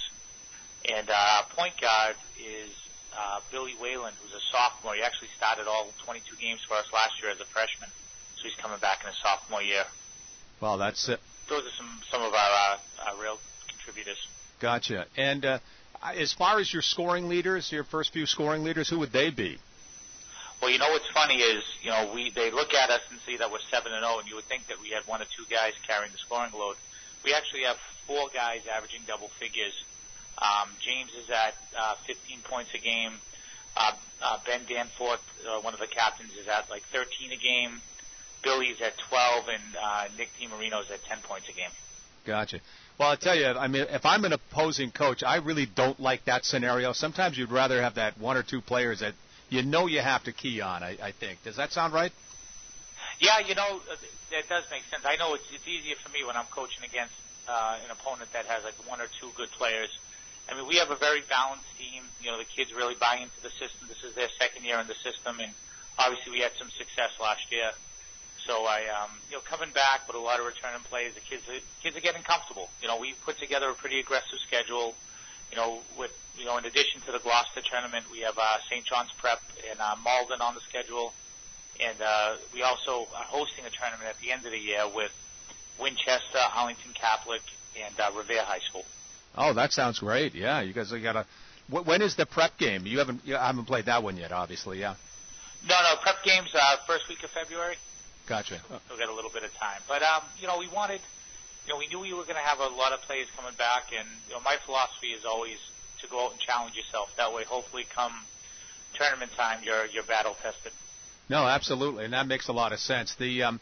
And uh, point guard is uh, Billy Whalen, who's a sophomore. He actually started all twenty-two games for us last year as a freshman. So he's coming back in his sophomore year. Well, that's it. Those are some, some of our, uh, our real contributors. Gotcha. And uh, as far as your scoring leaders, your first few scoring leaders, who would they be? Well, you know what's funny is, you know, we they look at us and see that we're seven and zero, and you would think that we had one or two guys carrying the scoring load. We actually have four guys averaging double figures. Um, James is at uh, fifteen points a game. Uh, uh, Ben Danforth, uh, one of the captains, is at like thirteen a game. Billy's at twelve, and uh, Nick DiMarino's at ten points a game. Gotcha. Well, I'll tell you, I mean, if I'm an opposing coach, I really don't like that scenario. Sometimes you'd rather have that one or two players that you know you have to key on, I, I think. Does that sound right? Yeah, you know, that does make sense. I know it's, it's easier for me when I'm coaching against uh, an opponent that has like one or two good players. I mean, we have a very balanced team. You know, the kids really buy into the system. This is their second year in the system, and obviously we had some success last year. So I, um, you know, coming back with a lot of returning plays, the kids, are, kids are getting comfortable. You know, we put together a pretty aggressive schedule. You know, with you know, in addition to the Gloucester tournament, we have uh, Saint John's Prep and uh, Malden on the schedule, and uh, we also are hosting a tournament at the end of the year with Winchester, Arlington Catholic, and uh, Revere High School. Oh, that sounds great. Yeah, you guys got a. When is the prep game? You haven't, you haven't played that one yet, obviously. Yeah. No, no, prep games uh, first week of February. Gotcha. We'll get a little bit of time. But, um, you know, we wanted, you know, we knew we were going to have a lot of players coming back, and, you know, my philosophy is always to go out and challenge yourself. That way, hopefully, come tournament time, you're, you're battle-tested. No, absolutely, and that makes a lot of sense. The um,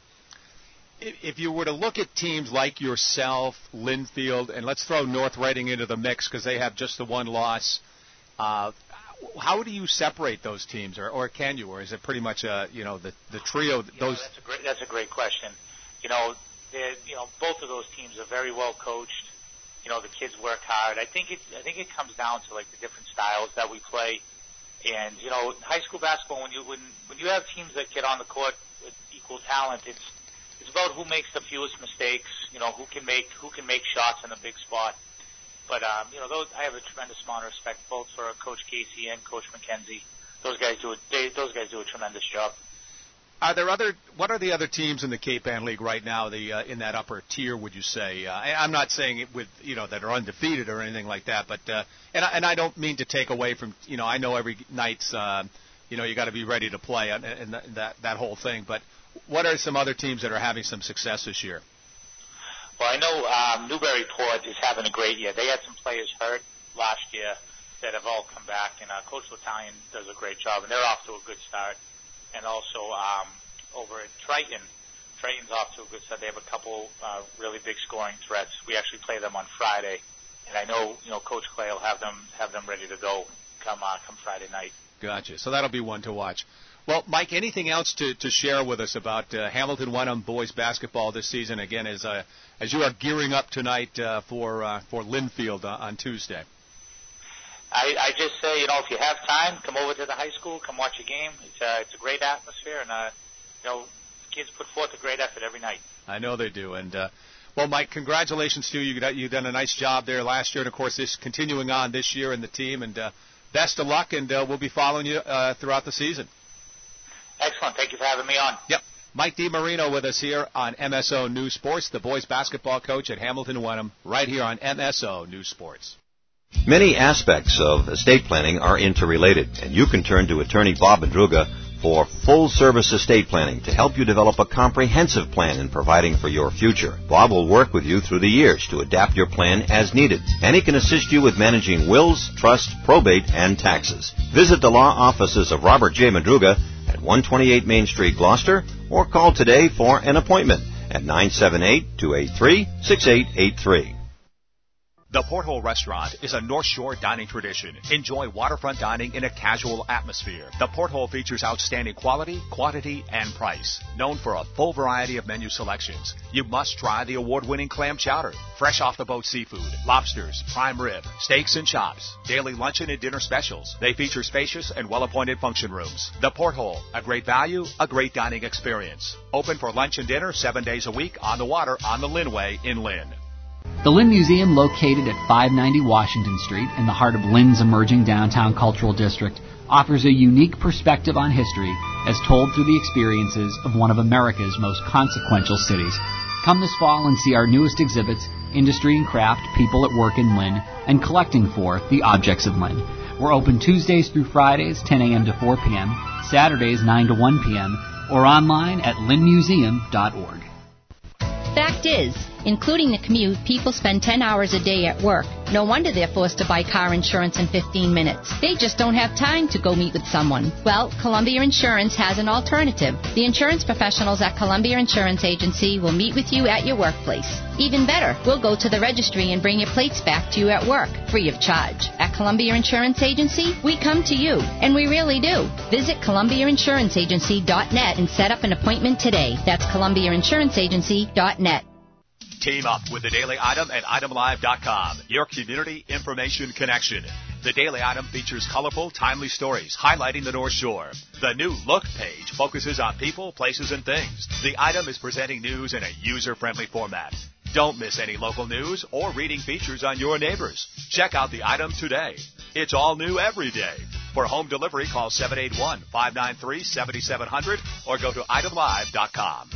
if, if you were to look at teams like yourself, Linfield, and let's throw North Reading into the mix because they have just the one loss, uh, how do you separate those teams, or, or can you, or is it pretty much a you know the the trio? Those you know, that's a great that's a great question. You know, you know both of those teams are very well coached. You know, the kids work hard. I think it I think it comes down to like the different styles that we play, and you know, high school basketball when you when when you have teams that get on the court with equal talent, it's it's about who makes the fewest mistakes. You know, who can make who can make shots in a big spot. But, um, you know, those, I have a tremendous amount of respect both for Coach Casey and Coach McKenzie. Those guys do a, they, those guys do a tremendous job. Are there other? What are the other teams in the Cape Ann League right now? The uh, in that upper tier, would you say? Uh, I, I'm not saying it with you know that are undefeated or anything like that, but uh, and I, and I don't mean to take away from you know I know every night's uh, you know you got to be ready to play and, and that that whole thing. But what are some other teams that are having some success this year? Well, I know um, Newburyport is having a great year. They had some players hurt last year that have all come back, and uh, Coach L'Italian does a great job, and they're off to a good start. And also um, over at Triton, Triton's off to a good start. They have a couple uh, really big scoring threats. We actually play them on Friday, and I know you know Coach Clay will have them have them ready to go come uh, come Friday night. Gotcha. So that'll be one to watch. Well, Mike, anything else to, to share with us about uh, Hamilton Wenham boys basketball this season? Again, as uh, as you are gearing up tonight uh, for uh, for Linfield uh, on Tuesday. I, I just say, you know, if you have time, come over to the high school, come watch a game. It's uh, it's a great atmosphere, and uh, you know, kids put forth a great effort every night. I know they do, and uh, well, Mike, congratulations to you. You've done a nice job there last year, and of course, this continuing on this year in the team. And uh, best of luck, and uh, we'll be following you uh, throughout the season. Excellent. Thank you for having me on. Yep. Mike DiMarino with us here on M S O News Sports, the boys basketball coach at Hamilton Wenham, right here on M S O News Sports. Many aspects of estate planning are interrelated, and you can turn to attorney Bob Madruga for full-service estate planning to help you develop a comprehensive plan in providing for your future. Bob will work with you through the years to adapt your plan as needed, and he can assist you with managing wills, trust, probate, and taxes. Visit the law offices of Robert J. Madruga at one twenty-eight Main Street, Gloucester, or call today for an appointment at nine seven eight, two eight three, six eight eight three. The Porthole Restaurant is a North Shore dining tradition. Enjoy waterfront dining in a casual atmosphere. The Porthole features outstanding quality, quantity, and price. Known for a full variety of menu selections, you must try the award-winning clam chowder, fresh off-the-boat seafood, lobsters, prime rib, steaks and chops, daily luncheon and dinner specials. They feature spacious and well-appointed function rooms. The Porthole, a great value, a great dining experience. Open for lunch and dinner seven days a week on the water on the Lynnway in Lynn. The Lynn Museum, located at five ninety Washington Street in the heart of Lynn's emerging downtown cultural district, offers a unique perspective on history as told through the experiences of one of America's most consequential cities. Come this fall and see our newest exhibits, Industry and Craft, People at Work in Lynn, and Collecting for the Objects of Lynn. We're open Tuesdays through Fridays, ten a.m. to four p.m., Saturdays, nine to one p.m., or online at lynn museum dot org. Fact is, including the commute, people spend ten hours a day at work. No wonder they're forced to buy car insurance in fifteen minutes. They just don't have time to go meet with someone. Well, Columbia Insurance has an alternative. The insurance professionals at Columbia Insurance Agency will meet with you at your workplace. Even better, we'll go to the registry and bring your plates back to you at work, free of charge. At Columbia Insurance Agency, we come to you, and we really do. Visit columbia insurance agency dot net and set up an appointment today. That's columbia insurance agency dot net. Team up with The Daily Item at item live dot com, your community information connection. The Daily Item features colorful, timely stories highlighting the North Shore. The new Look page focuses on people, places, and things. The Item is presenting news in a user-friendly format. Don't miss any local news or reading features on your neighbors. Check out The Item today. It's all new every day. For home delivery, call seven eight one, five nine three, seven seven zero zero or go to item live dot com.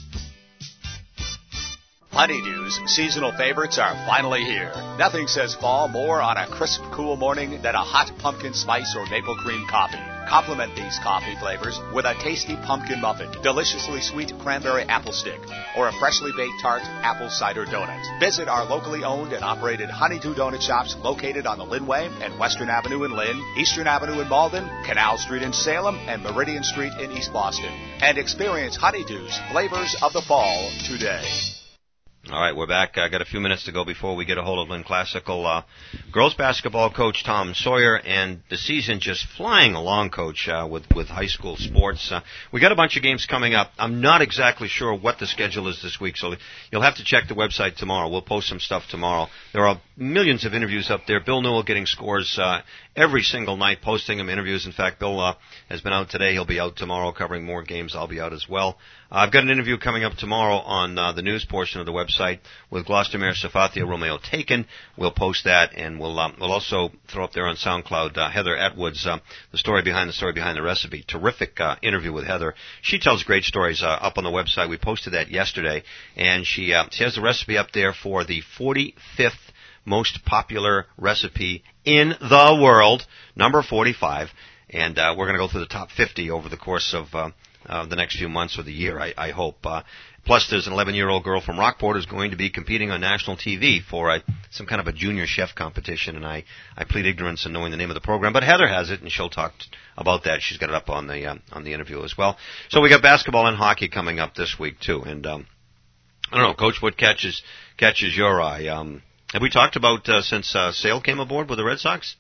Honeydew's seasonal favorites are finally here. Nothing says fall more on a crisp, cool morning than a hot pumpkin spice or maple cream coffee. Complement these coffee flavors with a tasty pumpkin muffin, deliciously sweet cranberry apple stick, or a freshly baked tart apple cider donut. Visit our locally owned and operated Honeydew Donut Shops located on the Lynnway and Western Avenue in Lynn, Eastern Avenue in Malden, Canal Street in Salem, and Meridian Street in East Boston. And experience Honeydew's flavors of the fall today. All right, we're back. I got a few minutes to go before we get a hold of Lynn Classical. Uh, girls basketball coach Tom Sawyer, and the season just flying along, Coach, uh, with, with high school sports. Uh, we got a bunch of games coming up. I'm not exactly sure what the schedule is this week, so you'll have to check the website tomorrow. We'll post some stuff tomorrow. There are millions of interviews up there. Bill Newell getting scores uh, every single night, posting them interviews. In fact, Bill uh, has been out today. He'll be out tomorrow covering more games. I'll be out as well. Uh, I've got an interview coming up tomorrow on uh, the news portion of the website website with Gloucester Safathia Romeo Taken. We'll post that, and we'll um, we'll also throw up there on SoundCloud uh, Heather Atwood's uh, the story behind the story behind the recipe. Terrific uh, interview with Heather. She tells great stories uh, up on the website. We posted that yesterday, and she uh, she has the recipe up there for the forty-fifth most popular recipe in the world, number forty-five. And uh, we're going to go through the top fifty over the course of uh, uh, the next few months or the year, I, I hope. Uh, plus, there's an eleven-year-old girl from Rockport who's going to be competing on national T V for a, some kind of a junior chef competition, and I, I plead ignorance in knowing the name of the program. But Heather has it, and she'll talk t- about that. She's got it up on the uh, on the interview as well. So we got basketball and hockey coming up this week, too. And um, I don't know, Coach, what catches catches your eye? Um, have we talked about uh, since uh, Sale came aboard with the Red Sox?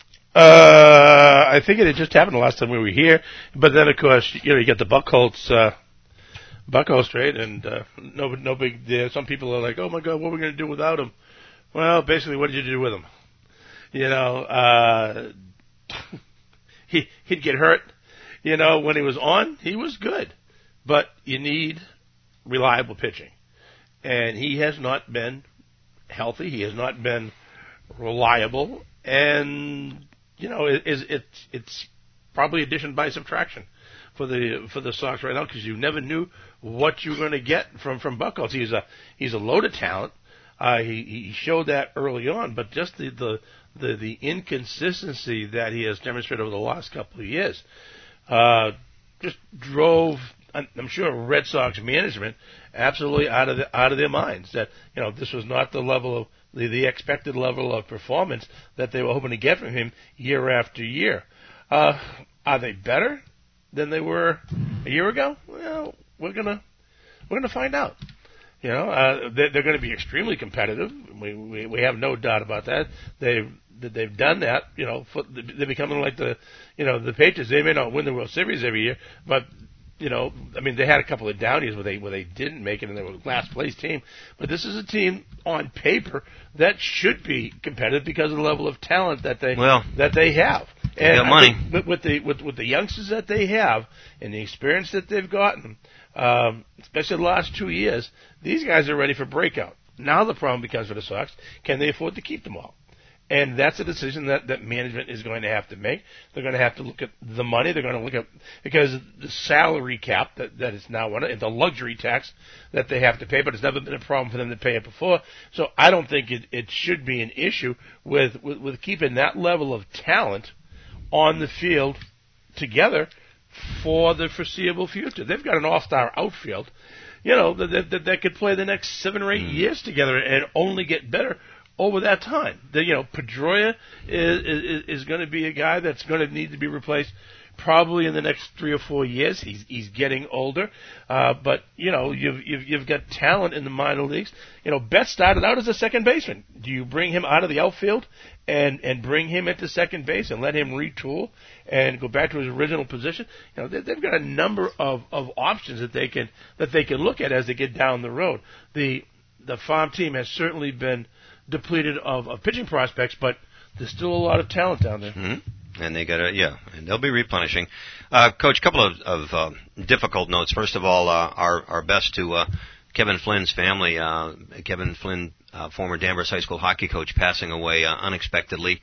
Uh, I think it had just happened the last time we were here, but then of course, you know, you get the Buckholz, uh, Buckholz trade, and, uh, no, no big deal. Some people are like, oh my God, what are we going to do without him? Well, basically, what did you do with him? You know, uh, he, he'd get hurt. You know, when he was on, he was good, but you need reliable pitching, and he has not been healthy. He has not been reliable, and you know, it, it, it's probably addition by subtraction for the for the Sox right now, because you never knew what you were going to get from from Buckholz. He's a he's a loaded talent. Uh, he he showed that early on, but just the, the the the inconsistency that he has demonstrated over the last couple of years uh, just drove, I'm sure, Red Sox management absolutely out of the, out of their minds that, you know, this was not the level of the, the expected level of performance that they were hoping to get from him year after year. Uh, are they better than they were a year ago? Well, we're gonna we're gonna find out. You know, uh, they're, they're going to be extremely competitive. We, we we have no doubt about that. They've they've done that. You know, for, they're becoming like the you know the Patriots. They may not win the World Series every year, but you know, I mean, they had a couple of down years where they where they didn't make it, and they were a last place team. But this is a team on paper that should be competitive because of the level of talent that they well, that they have. They And got money. with, with the with, with the youngsters that they have and the experience that they've gotten, um, especially the last two years, these guys are ready for breakout. Now the problem becomes for the Sox: can they afford to keep them all? And that's a decision that, that management is going to have to make. They're going to have to look at the money. They're going to look at, because the salary cap that, that is now on it, and the luxury tax that they have to pay, but it's never been a problem for them to pay it before. So I don't think it, it should be an issue with, with, with keeping that level of talent on the field together for the foreseeable future. They've got an all-star outfield, you know, that, that, that could play the next seven or eight mm. years together and only get better over that time. The, you know, Pedroia is, is, is going to be a guy that's going to need to be replaced probably in the next three or four years. He's he's getting older, uh, but you know you've, you've you've got talent in the minor leagues. You know, Betts started out as a second baseman. Do you bring him out of the outfield and and bring him into second base and let him retool and go back to his original position? You know, they, they've got a number of, of options that they can that they can look at as they get down the road. The the farm team has certainly been depleted of, of pitching prospects, but there's still a lot of talent down there. Mm-hmm. And they got to, yeah, and they'll be replenishing. Uh, Coach, a couple of, of uh, difficult notes. First of all, uh, our, our best to uh, Kevin Flynn's family. Uh, Kevin Flynn, uh, former Danvers High School hockey coach, passing away uh, unexpectedly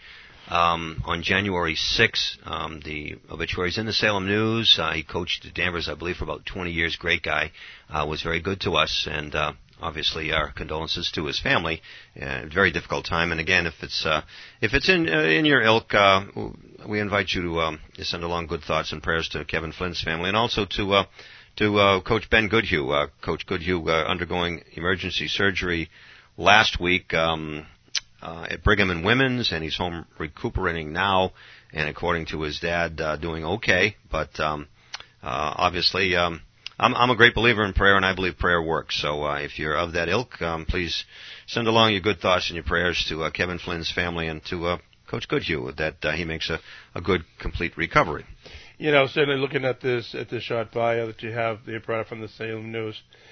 um, on January sixth. Um, the obituary's in the Salem News. Uh, he coached at Danvers, I believe, for about twenty years. Great guy. Uh, was very good to us, and uh, obviously, our condolences to his family. Uh, very difficult time. And again, if it's uh, if it's in uh, in your ilk, uh, we invite you to um, send along good thoughts and prayers to Kevin Flynn's family, and also to uh, to uh, Coach Ben Goodhue. Uh, Coach Goodhue uh, undergoing emergency surgery last week um, uh, at Brigham and Women's, and he's home recuperating now. And according to his dad, uh, doing okay. But um, uh, obviously. Um, I'm, I'm a great believer in prayer, and I believe prayer works. So uh, if you're of that ilk, um, please send along your good thoughts and your prayers to uh, Kevin Flynn's family and to uh, Coach Goodhue, that uh, he makes a, a good, complete recovery. You know, certainly looking at this at this short bio that you have, the product from the Salem News,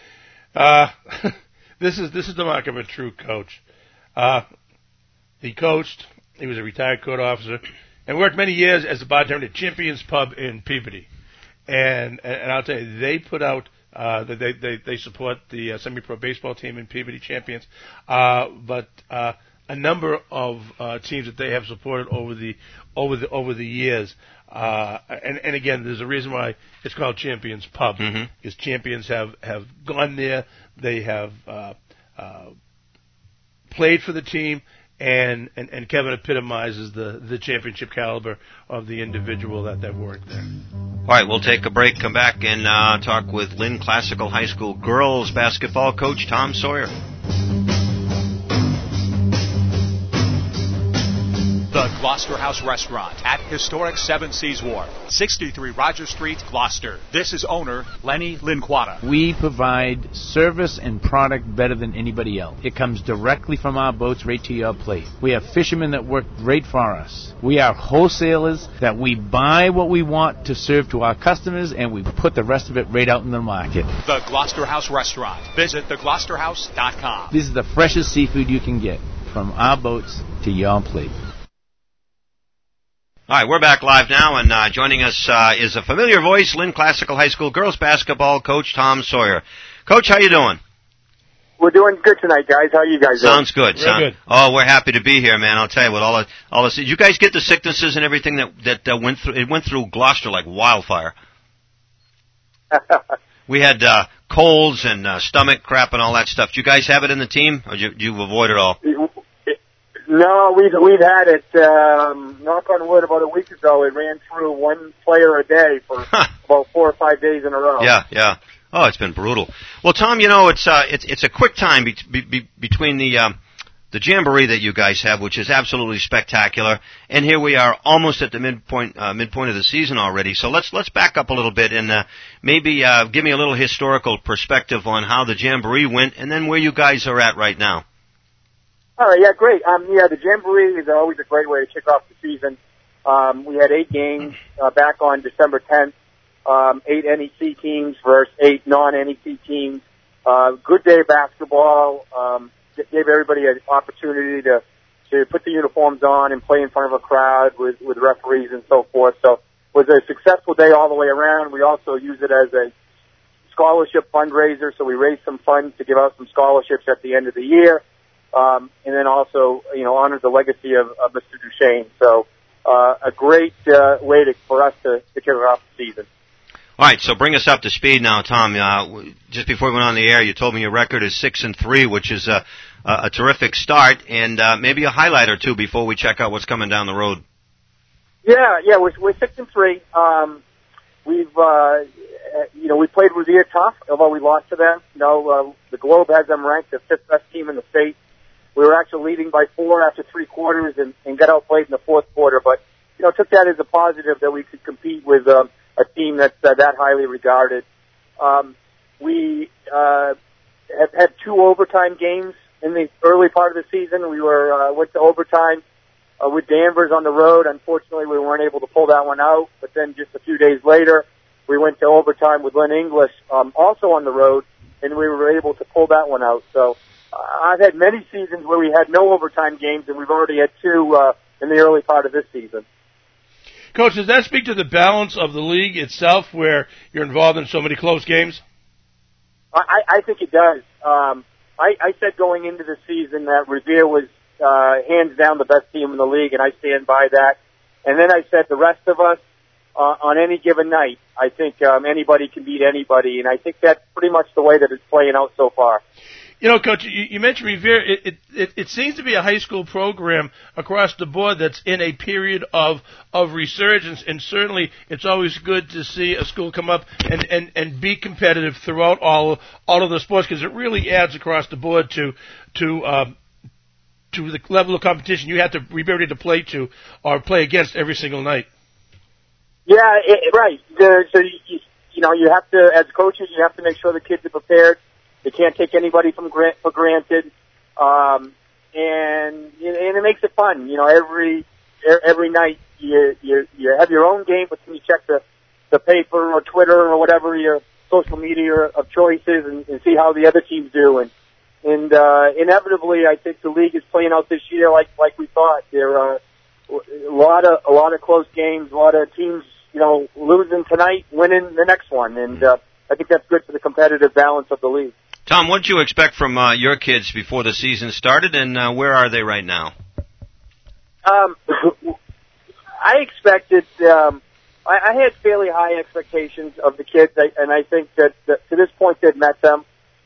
uh, this is this is the mark of a true coach. Uh, he coached. He was a retired court officer, and worked many years as a bartender at Champions Pub in Peabody. And, and I'll tell you, they put out Uh, they, they, they support the uh, semi-pro baseball team in Peabody Champions. Uh, but, uh, a number of, uh, teams that they have supported over the, over the, over the years. Uh, and, and again, there's a reason why it's called Champions Pub. Mm-hmm. Because champions have, have gone there. They have, uh, uh, played for the team. And, and, and Kevin epitomizes the, the championship caliber of the individual that, that worked there. All right, we'll take a break, come back, and uh, talk with Lynn Classical High School girls basketball coach Tom Sawyer. The Gloucester House Restaurant at historic Seven Seas Wharf, sixty-three Roger Street, Gloucester. This is owner Lenny Linquata. We provide service and product better than anybody else. It comes directly from our boats right to your plate. We have fishermen that work great for us. We are wholesalers that we buy what we want to serve to our customers, and we put the rest of it right out in the market. The Gloucester House Restaurant. Visit the gloucester house dot com. This is the freshest seafood you can get from our boats to your plate. All right, we're back live now, and uh, joining us uh, is a familiar voice, Lynn Classical High School girls basketball coach Tom Sawyer. Coach, how you doing? We're doing good tonight, guys. How are you guys doing? Sounds good. Sound, good. Oh, we're happy to be here, man. I'll tell you what, all the, all the, did you guys get the sicknesses and everything that that uh, went through? It went through Gloucester like wildfire. We had uh, colds and uh, stomach crap and all that stuff. Do you guys have it in the team, or did you, you avoid it all? No, we've we've had it. Um, knock on wood, about a week ago, it ran through one player a day for about four or five days in a row. Yeah, yeah. Oh, it's been brutal. Well, Tom, you know, it's uh, it's it's a quick time be- be- be- between the um, the jamboree that you guys have, which is absolutely spectacular, and here we are, almost at the midpoint uh, midpoint of the season already. So let's let's back up a little bit and uh, maybe uh, give me a little historical perspective on how the jamboree went, and then where you guys are at right now. All right, yeah, great. Um, yeah, the Jamboree is always a great way to kick off the season. Um, we had eight games uh, back on December tenth, um, eight N E C teams versus eight non-N E C teams. Uh, good day of basketball. Um, gave everybody an opportunity to to put the uniforms on and play in front of a crowd with with referees and so forth. So it was a successful day all the way around. We also use it as a scholarship fundraiser, so we raised some funds to give out some scholarships at the end of the year. Um, and then also, you know, honor the legacy of, of Mister Duchesne. So, uh, a great, uh, way to, for us to, to kick off the season. All right, so bring us up to speed now, Tom. Uh, just before we went on the air, you told me your record is six and three, which is a, a terrific start, and, uh, maybe a highlight or two before we check out what's coming down the road. Yeah, yeah, we're, we're six and three. Um, we've, uh, you know, we played Revere tough, although we lost to them. You know, uh, the Globe has them ranked the fifth best team in the state. We were actually leading by four after three quarters and, and got outplayed in the fourth quarter. But, you know, took that as a positive that we could compete with um, a team that's uh, that highly regarded. Um, we uh, have had two overtime games in the early part of the season. We were uh, went to overtime uh, with Danvers on the road. Unfortunately, we weren't able to pull that one out. But then just a few days later, we went to overtime with Lynn English, um, also on the road, and we were able to pull that one out. So I've had many seasons where we had no overtime games, and we've already had two uh, in the early part of this season. Coach, does that speak to the balance of the league itself, where you're involved in so many close games? I, I think it does. Um, I, I said going into the season that Revere was uh, hands down the best team in the league, and I stand by that. And then I said the rest of us, uh, on any given night, I think um, anybody can beat anybody, and I think that's pretty much the way that it's playing out so far. You know, Coach, you, you mentioned Revere. It, it, it, it seems to be a high school program across the board that's in a period of of resurgence, and certainly it's always good to see a school come up and, and, and be competitive throughout all all of the sports, because it really adds across the board to to um, to the level of competition you have to be ready to play to or play against every single night. Yeah, it, right. The, so you, you know, you have to, as coaches, you have to make sure the kids are prepared. They can't take anybody from grant, for granted, um, and and it makes it fun. You know, every every night you you you have your own game, but then you check the the paper or Twitter or whatever your social media of choice is, and, and see how the other teams do. And and uh, inevitably, I think the league is playing out this year like like we thought. There are a lot of a lot of close games, a lot of teams, you know, losing tonight, winning the next one, and uh, I think that's good for the competitive balance of the league. Tom, what did you expect from uh, your kids before the season started, and uh, where are they right now? Um, I expected, um, I, I had fairly high expectations of the kids, I, and I think that, that to this point they've met them.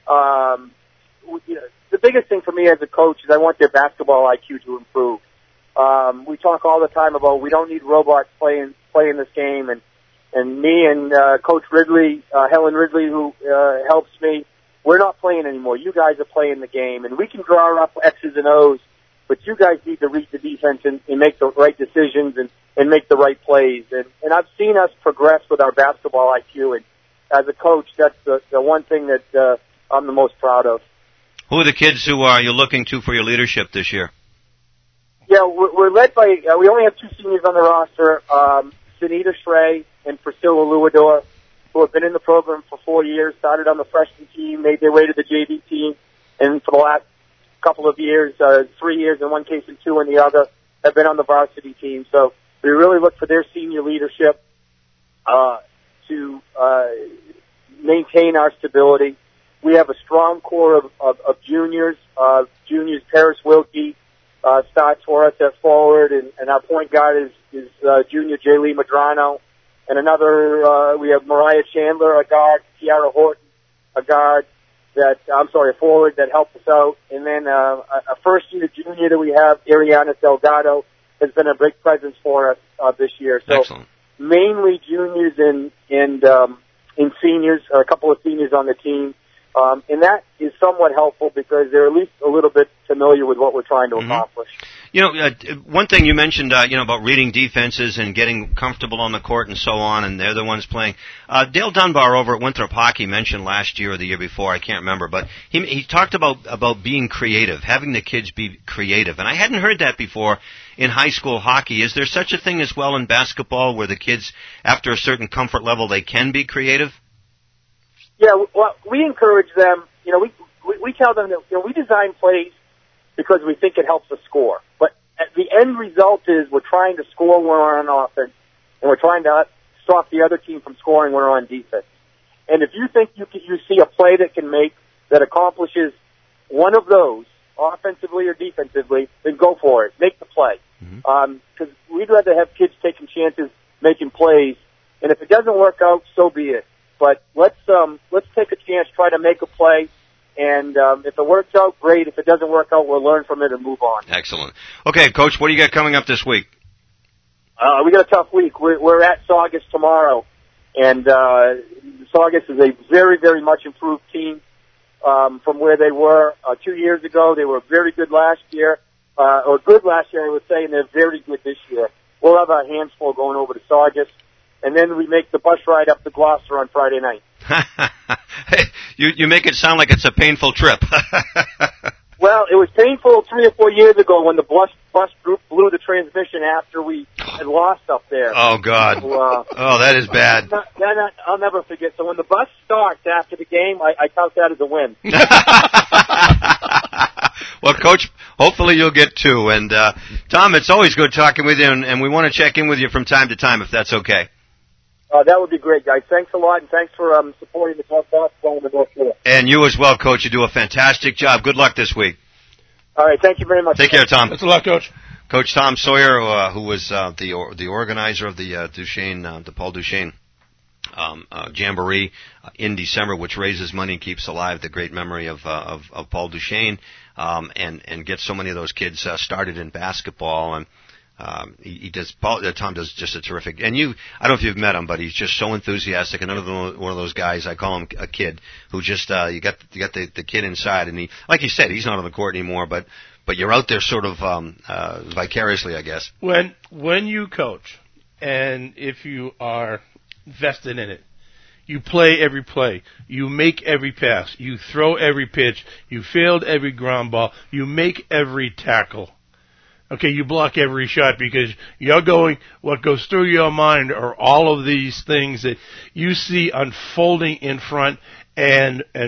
Um, you know, the biggest thing for me as a coach is I want their basketball I Q to improve. Um, we talk all the time about we don't need robots playing playing this game, and and me and uh, Coach Ridley, uh, Helen Ridley, who uh, helps me, we're not playing anymore. You guys are playing the game, and we can draw up X's and O's, but you guys need to read the defense and, and make the right decisions and, and make the right plays. And, and I've seen us progress with our basketball I Q, and as a coach, that's the, the one thing that uh, I'm the most proud of. Who are the kids who are you looking to for your leadership this year? Yeah, we're, we're led by, uh, we only have two seniors on the roster, um, Sunita Shrey and Priscilla Luador, who have been in the program for four years, started on the freshman team, made their way to the J V team, and for the last couple of years, uh, three years in one case and two in the other, have been on the varsity team. So we really look for their senior leadership uh, to uh, maintain our stability. We have a strong core of, of, of juniors. Uh, juniors, Paris Wilkie uh, starts for us at forward, and, and our point guard is, is uh, junior Jaylee Madrano. And another, uh, we have Mariah Chandler, a guard, Tiara Horton, a guard that, I'm sorry, a forward that helped us out. And then uh, a first-year junior that we have, Ariana Delgado, has been a big presence for us uh, this year. So Excellent. Mainly juniors and, and, um, and seniors, a couple of seniors on the team. Um, and that is somewhat helpful because they're at least a little bit familiar with what we're trying to mm-hmm. accomplish. You know, uh, one thing you mentioned, uh, you know, about reading defenses and getting comfortable on the court and so on, and they're the ones playing. Uh, Dale Dunbar over at Winthrop Hockey mentioned last year or the year before, I can't remember, but he he talked about about being creative, having the kids be creative, and I hadn't heard that before in high school hockey. Is there such a thing as well in basketball where the kids, after a certain comfort level, they can be creative? Yeah, well, we encourage them. You know, we we, we tell them that you know we design plays because we think it helps us score. But the end result is we're trying to score when we're on offense, and we're trying to stop the other team from scoring when we're on defense. And if you think you can, you see a play that can make that accomplishes one of those, offensively or defensively, then go for it. Make the play. Because mm-hmm. um, we'd rather have kids taking chances, making plays. And if it doesn't work out, so be it. But let's um, let's take a chance, try to make a play, and um, if it works out, great. If it doesn't work out, we'll learn from it and move on. Excellent. Okay, Coach, what do you got coming up this week? Uh, we got a tough week. We're, we're at Saugus tomorrow, and uh, Saugus is a very, very much improved team um, from where they were uh, two years ago. They were very good last year, uh, or good last year, I would say, and they're very good this year. We'll have our hands full going over to Saugus. And then we make the bus ride up to Gloucester on Friday night. Hey, you you make it sound like it's a painful trip. Well, it was painful three or four years ago when the bus bus blew the transmission after we had lost up there. Oh God! So, uh, oh, that is bad. Not, not, I'll never forget. So when the bus starts after the game, I, I count that as a win. Well, Coach, hopefully you'll get two. And uh, Tom, it's always good talking with you, and, and we want to check in with you from time to time if that's okay. Uh, that would be great, guys. Thanks a lot, and thanks for um, supporting the Talk Basketball in the North Shore. And you as well, Coach. You do a fantastic job. Good luck this week. All right, thank you very much. Take care, Tom. Best of luck, Coach. Coach Tom Sawyer, uh, who was uh, the or, the organizer of the uh, Duchesne, uh, the Paul Duchesne um, uh, Jamboree uh, in December, which raises money and keeps alive the great memory of uh, of, of Paul Duchesne, um, and and gets so many of those kids uh, started in basketball. And Um, he, he does. Paul, uh, Tom does just a terrific. And you, I don't know if you've met him, but he's just so enthusiastic. Another one of those guys. I call him a kid who just uh, you got you got the, the kid inside, and he, like you said, he's not on the court anymore. But but you're out there sort of um, uh, vicariously, I guess. When when you coach, and if you are vested in it, you play every play, you make every pass, you throw every pitch, you field every ground ball, you make every tackle. Okay, you block every shot because you're going, what goes through your mind are all of these things that you see unfolding in front, and, and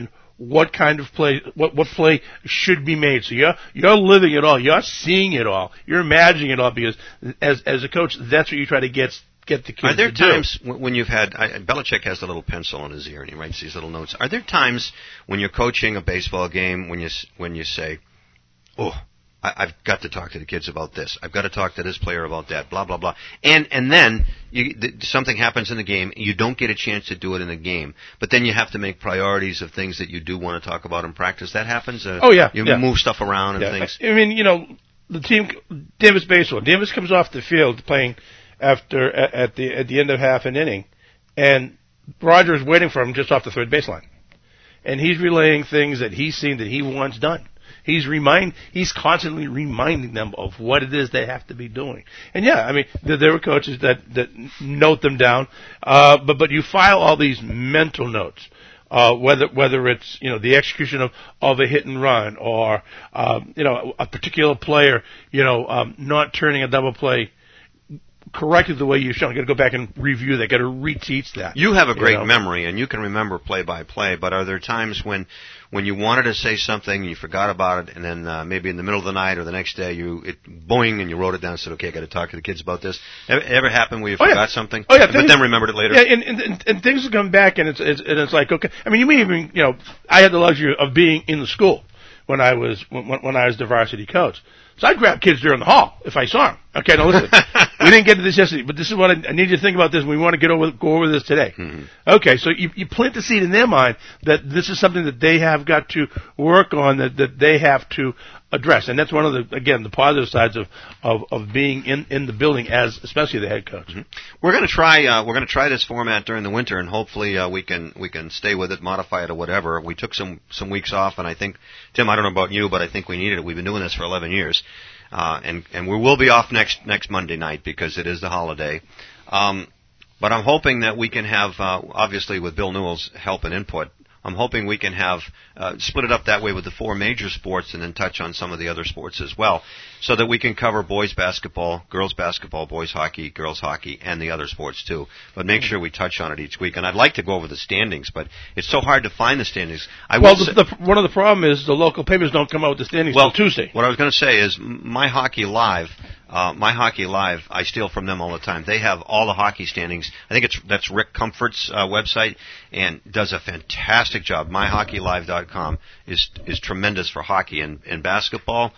what kind of play, what what play should be made. So you're you're living it all. You're seeing it all. You're imagining it all because as as a coach, that's what you try to get get the kids Are there to times do. when you've had I, Belichick has the little pencil in his ear and he writes these little notes? Are there times when you're coaching a baseball game when you when you say, "Oh, I, I've got to talk to the kids about this. I've got to talk to this player about that." Blah blah blah. And and then you, th- something happens in the game. You don't get a chance to do it in the game, but then you have to make priorities of things that you do want to talk about in practice. That happens. Uh, Oh yeah, you yeah. move stuff around and yeah. things. I mean, you know, the team Davis baseball. Davis comes off the field playing after at, at the at the end of half an inning, and Roger is waiting for him just off the third baseline, and he's relaying things that he's seen that he wants done. He's remind he's constantly reminding them of what it is they have to be doing. And yeah, I mean, there, there are coaches that that note them down, uh, but but you file all these mental notes. Uh, whether whether it's you know the execution of, of a hit and run or uh, you know a particular player you know um, not turning a double play correctly the way you've shown. You got to go back and review that. Got to reteach that. You have a great you know? memory, and you can remember play by play. But are there times when, when you wanted to say something and you forgot about it, and then uh, maybe in the middle of the night or the next day you it boing and you wrote it down and said, "Okay, I got to talk to the kids about this." Ever, ever happened where you oh, forgot yeah. something, oh, yeah, but things, then remembered it later? Yeah, and, and, and, and things come back, and it's, it's and it's like okay. I mean, you may even you know I had the luxury of being in the school when I was when, when I was the varsity coach. So I'd grab kids during the hall if I saw them. Okay, now listen, we didn't get to this yesterday, but this is what I, I need you to think about this, and we want to get over go over this today. Mm-hmm. Okay, so you, you plant the seed in their mind that this is something that they have got to work on, that, that they have to address, and that's one of the again the positive sides of of, of being in, in the building as especially the head coach. Mm-hmm. We're going to try uh, we're going to try this format during the winter, and hopefully uh, we can we can stay with it, modify it, or whatever. We took some some weeks off, and I think Tim, I don't know about you, but I think we needed it. We've been doing this for eleven years. Uh, and, and we will be off next, next Monday night because it is the holiday. Um, but I'm hoping that we can have, uh, obviously with Bill Newell's help and input, I'm hoping we can have, uh, split it up that way with the four major sports and then touch on some of the other sports as well, so that we can cover boys basketball, girls basketball, boys hockey, girls hockey, and the other sports too. But make sure we touch on it each week. And I'd like to go over the standings, but it's so hard to find the standings. I well, will the, the, one of the problems is the local papers don't come out with the standings well, till Tuesday. What I was going to say is My Hockey Live, uh, My Hockey Live, I steal from them all the time. They have all the hockey standings. I think it's that's Rick Comfort's uh, website, and does a fantastic job. my hockey live dot com is is tremendous for hockey and, and basketball.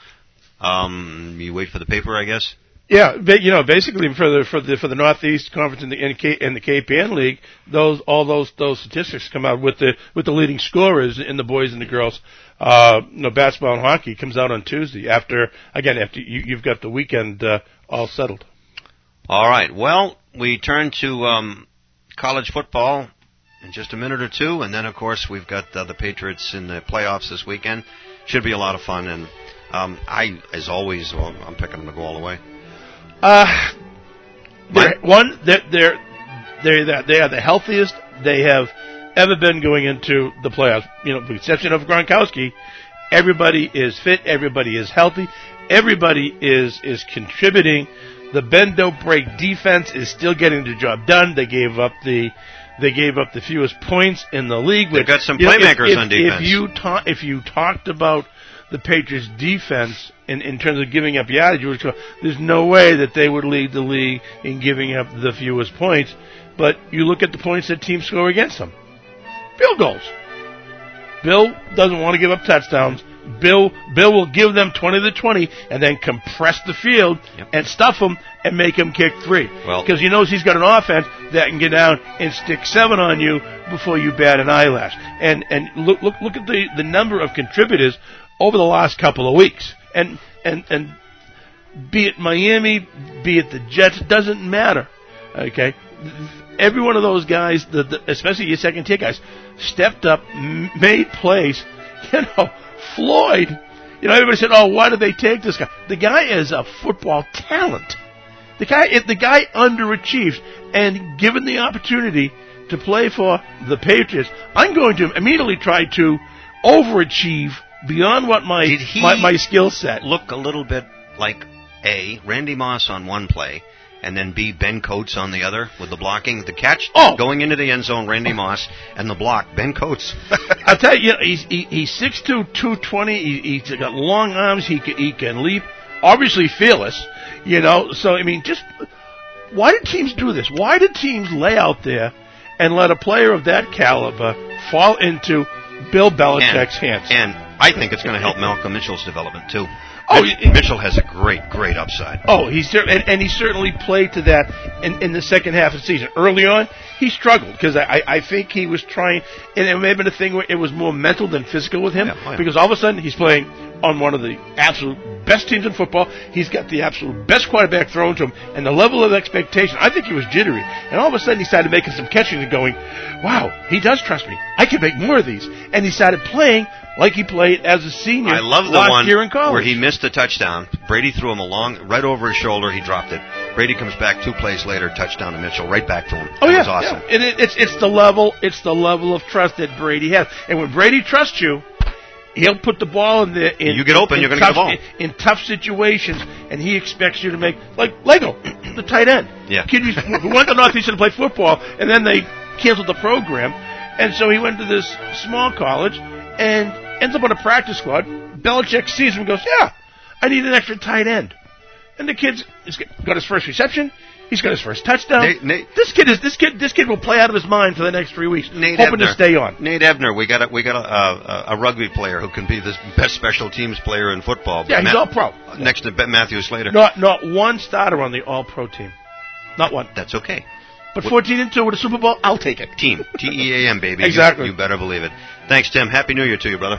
Um, you wait for the paper, I guess. Yeah, but, you know, basically for the for the for the Northeast Conference and the and K, and the K P N League, those all those those statistics come out with the with the leading scorers in the boys and the girls. Uh, you know, basketball and hockey comes out on Tuesday after again after you, you've got the weekend uh, all settled. All right. Well, we turn to um, college football in just a minute or two, and then of course we've got uh, the Patriots in the playoffs this weekend. Should be a lot of fun, and um, I, as always, well, I'm picking them to go all the way. Uh, they're, one, they're, they're, they're, they are the healthiest they have ever been going into the playoffs. You know, with the exception of Gronkowski, everybody is fit, everybody is healthy, everybody is, is contributing. The bend don't break defense is still getting the job done. They gave up the, they gave up the fewest points in the league. They've got some you know, playmakers if, if, on defense. If you ta- if you talked about the Patriots' defense in, in terms of giving up yardage, there's no way that they would lead the league in giving up the fewest points. But you look at the points that teams score against them. Field goals. Bill doesn't want to give up touchdowns. Bill Bill will give them twenty to twenty and then compress the field yep. and stuff them and make them kick three. Well, because he knows he's got an offense that can get down and stick seven on you before you bat an eyelash. And and look look look at the, the number of contributors over the last couple of weeks. And and and be it Miami, be it the Jets, it doesn't matter. Okay? Every one of those guys, the, the, especially your second tier guys, stepped up, m- made plays. You know, Floyd, you know, everybody said, oh, why did they take this guy? The guy is a football talent. The guy, if the guy underachieves, and given the opportunity to play for the Patriots, I'm going to immediately try to overachieve beyond what my my, my skill set. Look a little bit like A, Randy Moss on one play, and then B, Ben Coates on the other with the blocking. The catch oh. going into the end zone, Randy Moss, and the block, Ben Coates. I'll tell you, you know, he's, he, he's six two, two twenty. He, he's got long arms. He can, he can leap. Obviously fearless, you know. So, I mean, just why did teams do this? Why did teams lay out there and let a player of that caliber fall into Bill Belichick's and, hands? And I think it's going to help Malcolm Mitchell's development, too. Oh, Mitch, he, Mitchell has a great, great upside. Oh, he's cer- and, and he certainly played to that in, in the second half of the season. Early on, he struggled because I, I think he was trying, and it may have been a thing where it was more mental than physical with him. Yeah, oh yeah. Because all of a sudden he's playing on one of the absolute best teams in football. He's got the absolute best quarterback thrown to him, and the level of expectation. I think he was jittery, and all of a sudden he started making some catching and going, "Wow, he does trust me. I can make more of these." And he started playing like he played as a senior. I love the last one year in college. where he missed a touchdown. Brady threw him a long, right over his shoulder. He dropped it. Brady comes back two plays later, touchdown to Mitchell, right back to him. Oh that yeah, was awesome. Yeah. And it, it's it's the level, it's the level of trust that Brady has. And when Brady trusts you, he'll put the ball in there. In, you get open, in you're going to get the ball. In, in tough situations, and he expects you to make, like Lego, the tight end. Yeah. Kid used, who went to Northeastern to play football, and then they canceled the program, and so he went to this small college and ends up on a practice squad. Belichick sees him and goes, "Yeah, I need an extra tight end." And the kid's he's got his first reception. He's got his first touchdown. Nate, Nate, this kid is this kid. This kid will play out of his mind for the next three weeks, Nate hoping Ebner. to stay on. Nate Ebner, we got a, we got a, a, a rugby player who can be the best special teams player in football. Yeah, he's Ma- all pro. Next to Ben Matthew Slater. Not not one starter on the all pro team. Not one. That's okay. But fourteen and two with a Super Bowl, I'll take it. Team. T E A M, baby. Exactly. You, you better believe it. Thanks, Tim. Happy New Year to you, brother.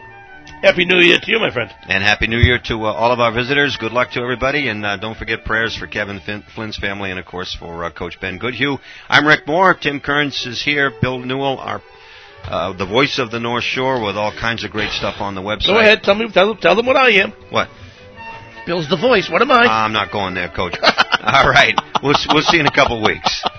Happy New Year to you, my friend. And Happy New Year to uh, all of our visitors. Good luck to everybody. And uh, don't forget prayers for Kevin Fin- Flynn's family and, of course, for uh, Coach Ben Goodhue. I'm Rick Moore. Tim Kearns is here. Bill Newell, our uh, the voice of the North Shore, with all kinds of great stuff on the website. Go ahead. Tell me. Tell, tell them what I am. What? Bill's the voice. What am I? Uh, I'm not going there, Coach. All right. We'll, we'll see you in a couple weeks.